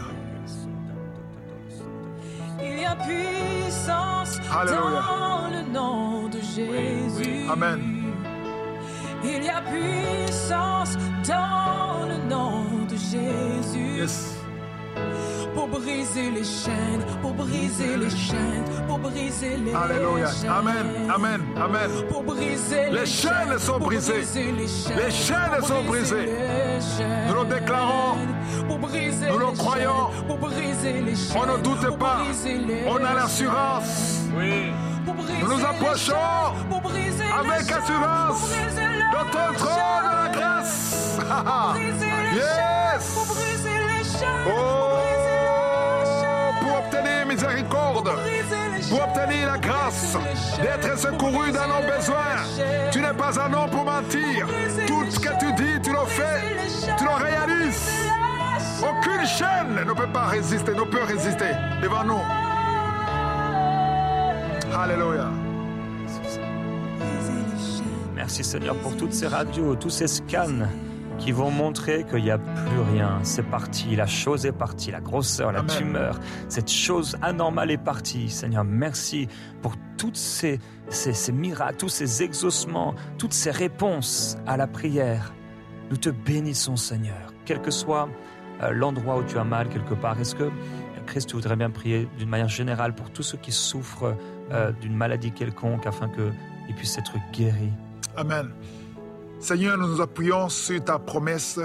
Il y a puissance Alléluia. Dans le nom de Jésus. Amen. Il y a puissance dans le nom de Jésus. Yes. Pour briser les chaînes, pour briser les chaînes, pour briser les Alléluia. chaînes. Amen. Amen. Amen. Pour briser les, les chaînes, chaînes sont brisées. Les chaînes, les chaînes sont brisées. Nous le déclarons. Pour briser nous le croyons. Pour briser les chaînes. On ne doute pas. On a l'assurance. Oui. Nous nous approchons avec assurance de ton trône de la grâce. Yes. Oh, pour obtenir miséricorde, pour obtenir la grâce d'être secouru dans nos besoins. Tu n'es pas un homme pour mentir. Tout ce que tu dis, tu le fais, tu le réalises. Aucune chaîne ne peut pas résister, ne peut résister devant nous. Alléluia. Merci Seigneur pour toutes ces radios, tous ces scans qui vont montrer qu'il n'y a plus rien. C'est parti, la chose est partie, la grosseur, la Amen. Tumeur, cette chose anormale est partie. Seigneur, merci pour toutes ces, ces, ces miracles, tous ces exaucements, toutes ces réponses à la prière. Nous te bénissons Seigneur, quel que soit euh, l'endroit où tu as mal quelque part. Est-ce que Christ, tu voudrais bien prier d'une manière générale pour tous ceux qui souffrent euh, d'une maladie quelconque afin qu'ils puissent être guéris? Amen. Seigneur, nous nous appuyons sur ta promesse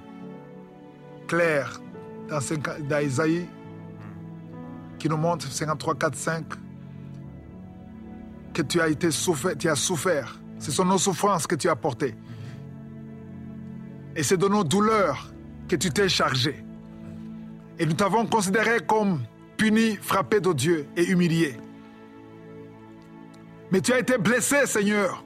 claire dans, dans Isaïe qui nous montre cinquante-trois, quatre, cinq que tu as été souffert, tu as souffert. Ce sont nos souffrances que tu as portées. Et c'est de nos douleurs que tu t'es chargé. Et nous t'avons considéré comme punis, frappés de Dieu et humiliés. Mais tu as été blessé, Seigneur,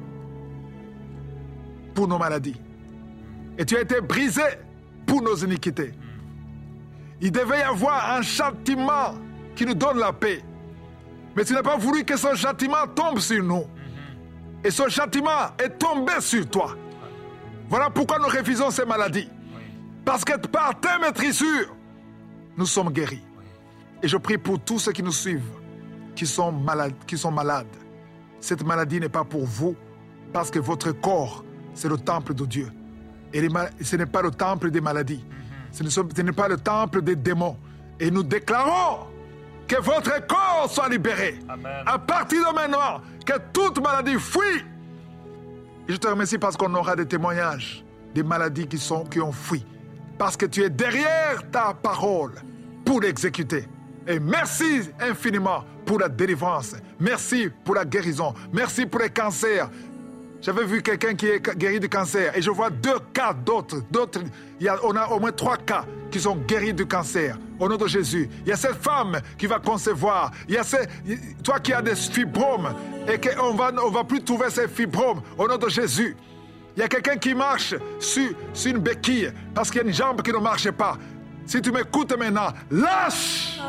pour nos maladies. Et tu as été brisé pour nos iniquités. Il devait y avoir un châtiment qui nous donne la paix. Mais tu n'as pas voulu que ce châtiment tombe sur nous. Et ce châtiment est tombé sur toi. Voilà pourquoi nous refusons ces maladies. Parce que par tes maîtrissures, nous sommes guéris. Et je prie pour tous ceux qui nous suivent, qui sont malades, qui sont malades. Cette maladie n'est pas pour vous, parce que votre corps, c'est le temple de Dieu. Et les mal- ce n'est pas le temple des maladies. Ce n'est pas le temple des démons. Et nous déclarons que votre corps soit libéré. Amen. À partir de maintenant, que toute maladie fuit. Et je te remercie parce qu'on aura des témoignages des maladies qui, sont, qui ont fui. Parce que tu es derrière ta parole pour l'exécuter. Et merci infiniment pour la délivrance. Merci pour la guérison. Merci pour les cancers. J'avais vu quelqu'un qui est guéri du cancer et je vois deux cas d'autres. d'autres. Il y a, on a au moins trois cas qui sont guéris du cancer. Au nom de Jésus. Il y a cette femme qui va concevoir. Il y a ces, toi qui as des fibromes et qu'on va, on va plus trouver ces fibromes. Au nom de Jésus. Il y a quelqu'un qui marche sur, sur une béquille parce qu'il y a une jambe qui ne marche pas. Si tu m'écoutes maintenant, lâche!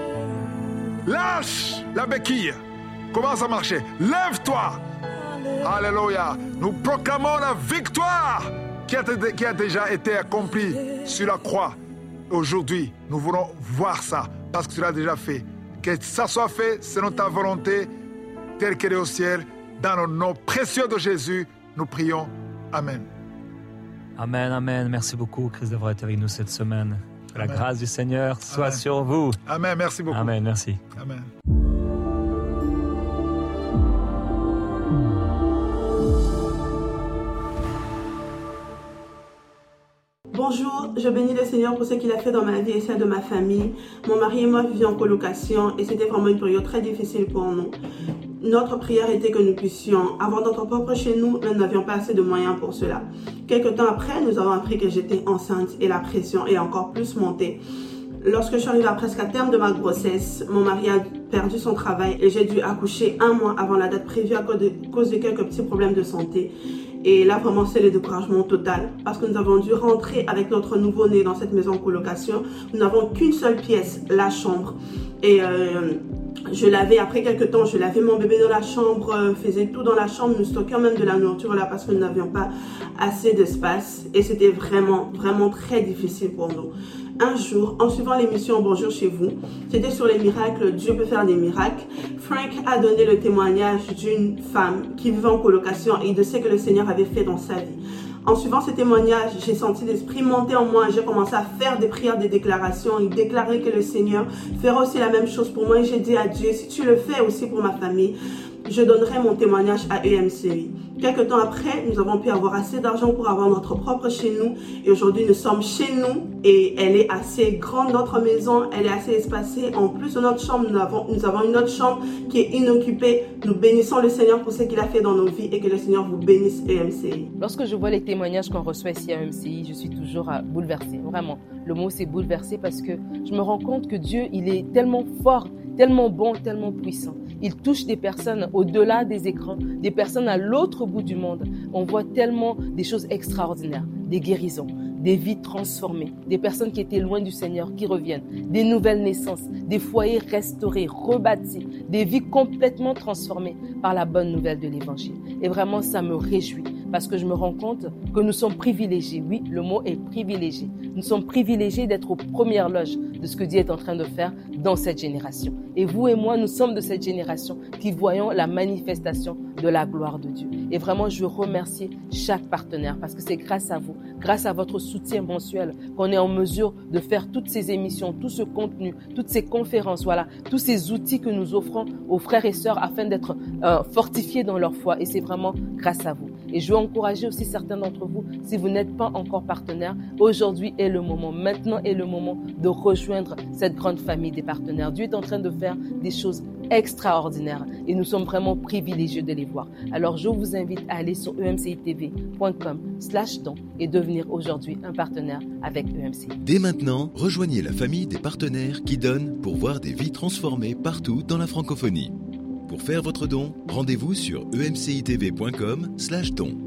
Lâche la béquille. Commence à marcher. Lève-toi. Alléluia. Nous proclamons la victoire qui a, qui a déjà été accomplie sur la croix. Aujourd'hui, nous voulons voir ça parce que tu l'as déjà fait. Que ça soit fait selon ta volonté, telle qu'elle est au ciel. Dans le nom précieux de Jésus, nous prions. Amen. Amen, amen. Merci beaucoup, Chris, d'avoir été avec nous cette semaine. Que la Amen. grâce du Seigneur soit Amen. sur vous. Amen. Merci beaucoup. Amen, merci. Amen. Bonjour, je bénis le Seigneur pour ce qu'il a fait dans ma vie et celle de ma famille. Mon mari et moi vivions en colocation et c'était vraiment une période très difficile pour nous. Notre prière était que nous puissions avoir notre propre chez nous, mais nous n'avions pas assez de moyens pour cela. Quelque temps après, nous avons appris que j'étais enceinte et la pression est encore plus montée. Lorsque je suis arrivée à presque à terme de ma grossesse, mon mari a perdu son travail et j'ai dû accoucher un mois avant la date prévue à cause de, cause de quelques petits problèmes de santé. Et là, vraiment, c'est le découragement total parce que nous avons dû rentrer avec notre nouveau-né dans cette maison en colocation. Nous n'avons qu'une seule pièce, la chambre. Et euh, je lavais, après quelques temps, je lavais mon bébé dans la chambre, euh, faisais tout dans la chambre. Nous stockions même de la nourriture là parce que nous n'avions pas assez d'espace. Et c'était vraiment, vraiment très difficile pour nous. Un jour, en suivant l'émission Bonjour chez vous, c'était sur les miracles, Dieu peut faire des miracles. Frank a donné le témoignage d'une femme qui vivait en colocation et de ce que le Seigneur avait fait dans sa vie. En suivant ce témoignage, j'ai senti l'esprit monter en moi. J'ai commencé à faire des prières, des déclarations et déclarer que le Seigneur fera aussi la même chose pour moi. Et j'ai dit à Dieu, si tu le fais aussi pour ma famille, je donnerai mon témoignage à E M C I. Quelques temps après, nous avons pu avoir assez d'argent pour avoir notre propre chez nous. Et aujourd'hui, nous sommes chez nous et elle est assez grande, notre maison. Elle est assez espacée. En plus de notre chambre, nous avons, nous avons une autre chambre qui est inoccupée. Nous bénissons le Seigneur pour ce qu'il a fait dans nos vies et que le Seigneur vous bénisse, E M C I. Lorsque je vois les témoignages qu'on reçoit ici à E M C I, je suis toujours euh, bouleversée. Vraiment, le mot c'est bouleversée parce que je me rends compte que Dieu, il est tellement fort, tellement bon, tellement puissant. Il touche des personnes au-delà des écrans, des personnes à l'autre bout du monde. On voit tellement des choses extraordinaires, des guérisons, des vies transformées, des personnes qui étaient loin du Seigneur, qui reviennent, des nouvelles naissances, des foyers restaurés, rebâtis, des vies complètement transformées par la bonne nouvelle de l'Évangile. Et vraiment, ça me réjouit parce que je me rends compte que nous sommes privilégiés. Oui, le mot est privilégié. Nous sommes privilégiés d'être aux premières loges de ce que Dieu est en train de faire dans cette génération. Et vous et moi, nous sommes de cette génération qui voyons la manifestation de la gloire de Dieu. Et vraiment, je veux remercier chaque partenaire parce que c'est grâce à vous, grâce à votre soutien mensuel qu'on est en mesure de faire toutes ces émissions, tout ce contenu, toutes ces conférences, voilà, tous ces outils que nous offrons aux frères et sœurs afin d'être euh, fortifiés dans leur foi. Et c'est vraiment grâce à vous. Et je veux encourager aussi certains d'entre vous, si vous n'êtes pas encore partenaire, aujourd'hui est le moment, maintenant est le moment de rejoindre cette grande famille des partenaires. Dieu est en train de faire des choses extraordinaires et nous sommes vraiment privilégiés de les voir. Alors je vous invite à aller sur e m c i t v point com slash don et devenir aujourd'hui un partenaire avec E M C I. Dès maintenant, rejoignez la famille des partenaires qui donnent pour voir des vies transformées partout dans la francophonie. Pour faire votre don, rendez-vous sur e m c i t v point com slash don.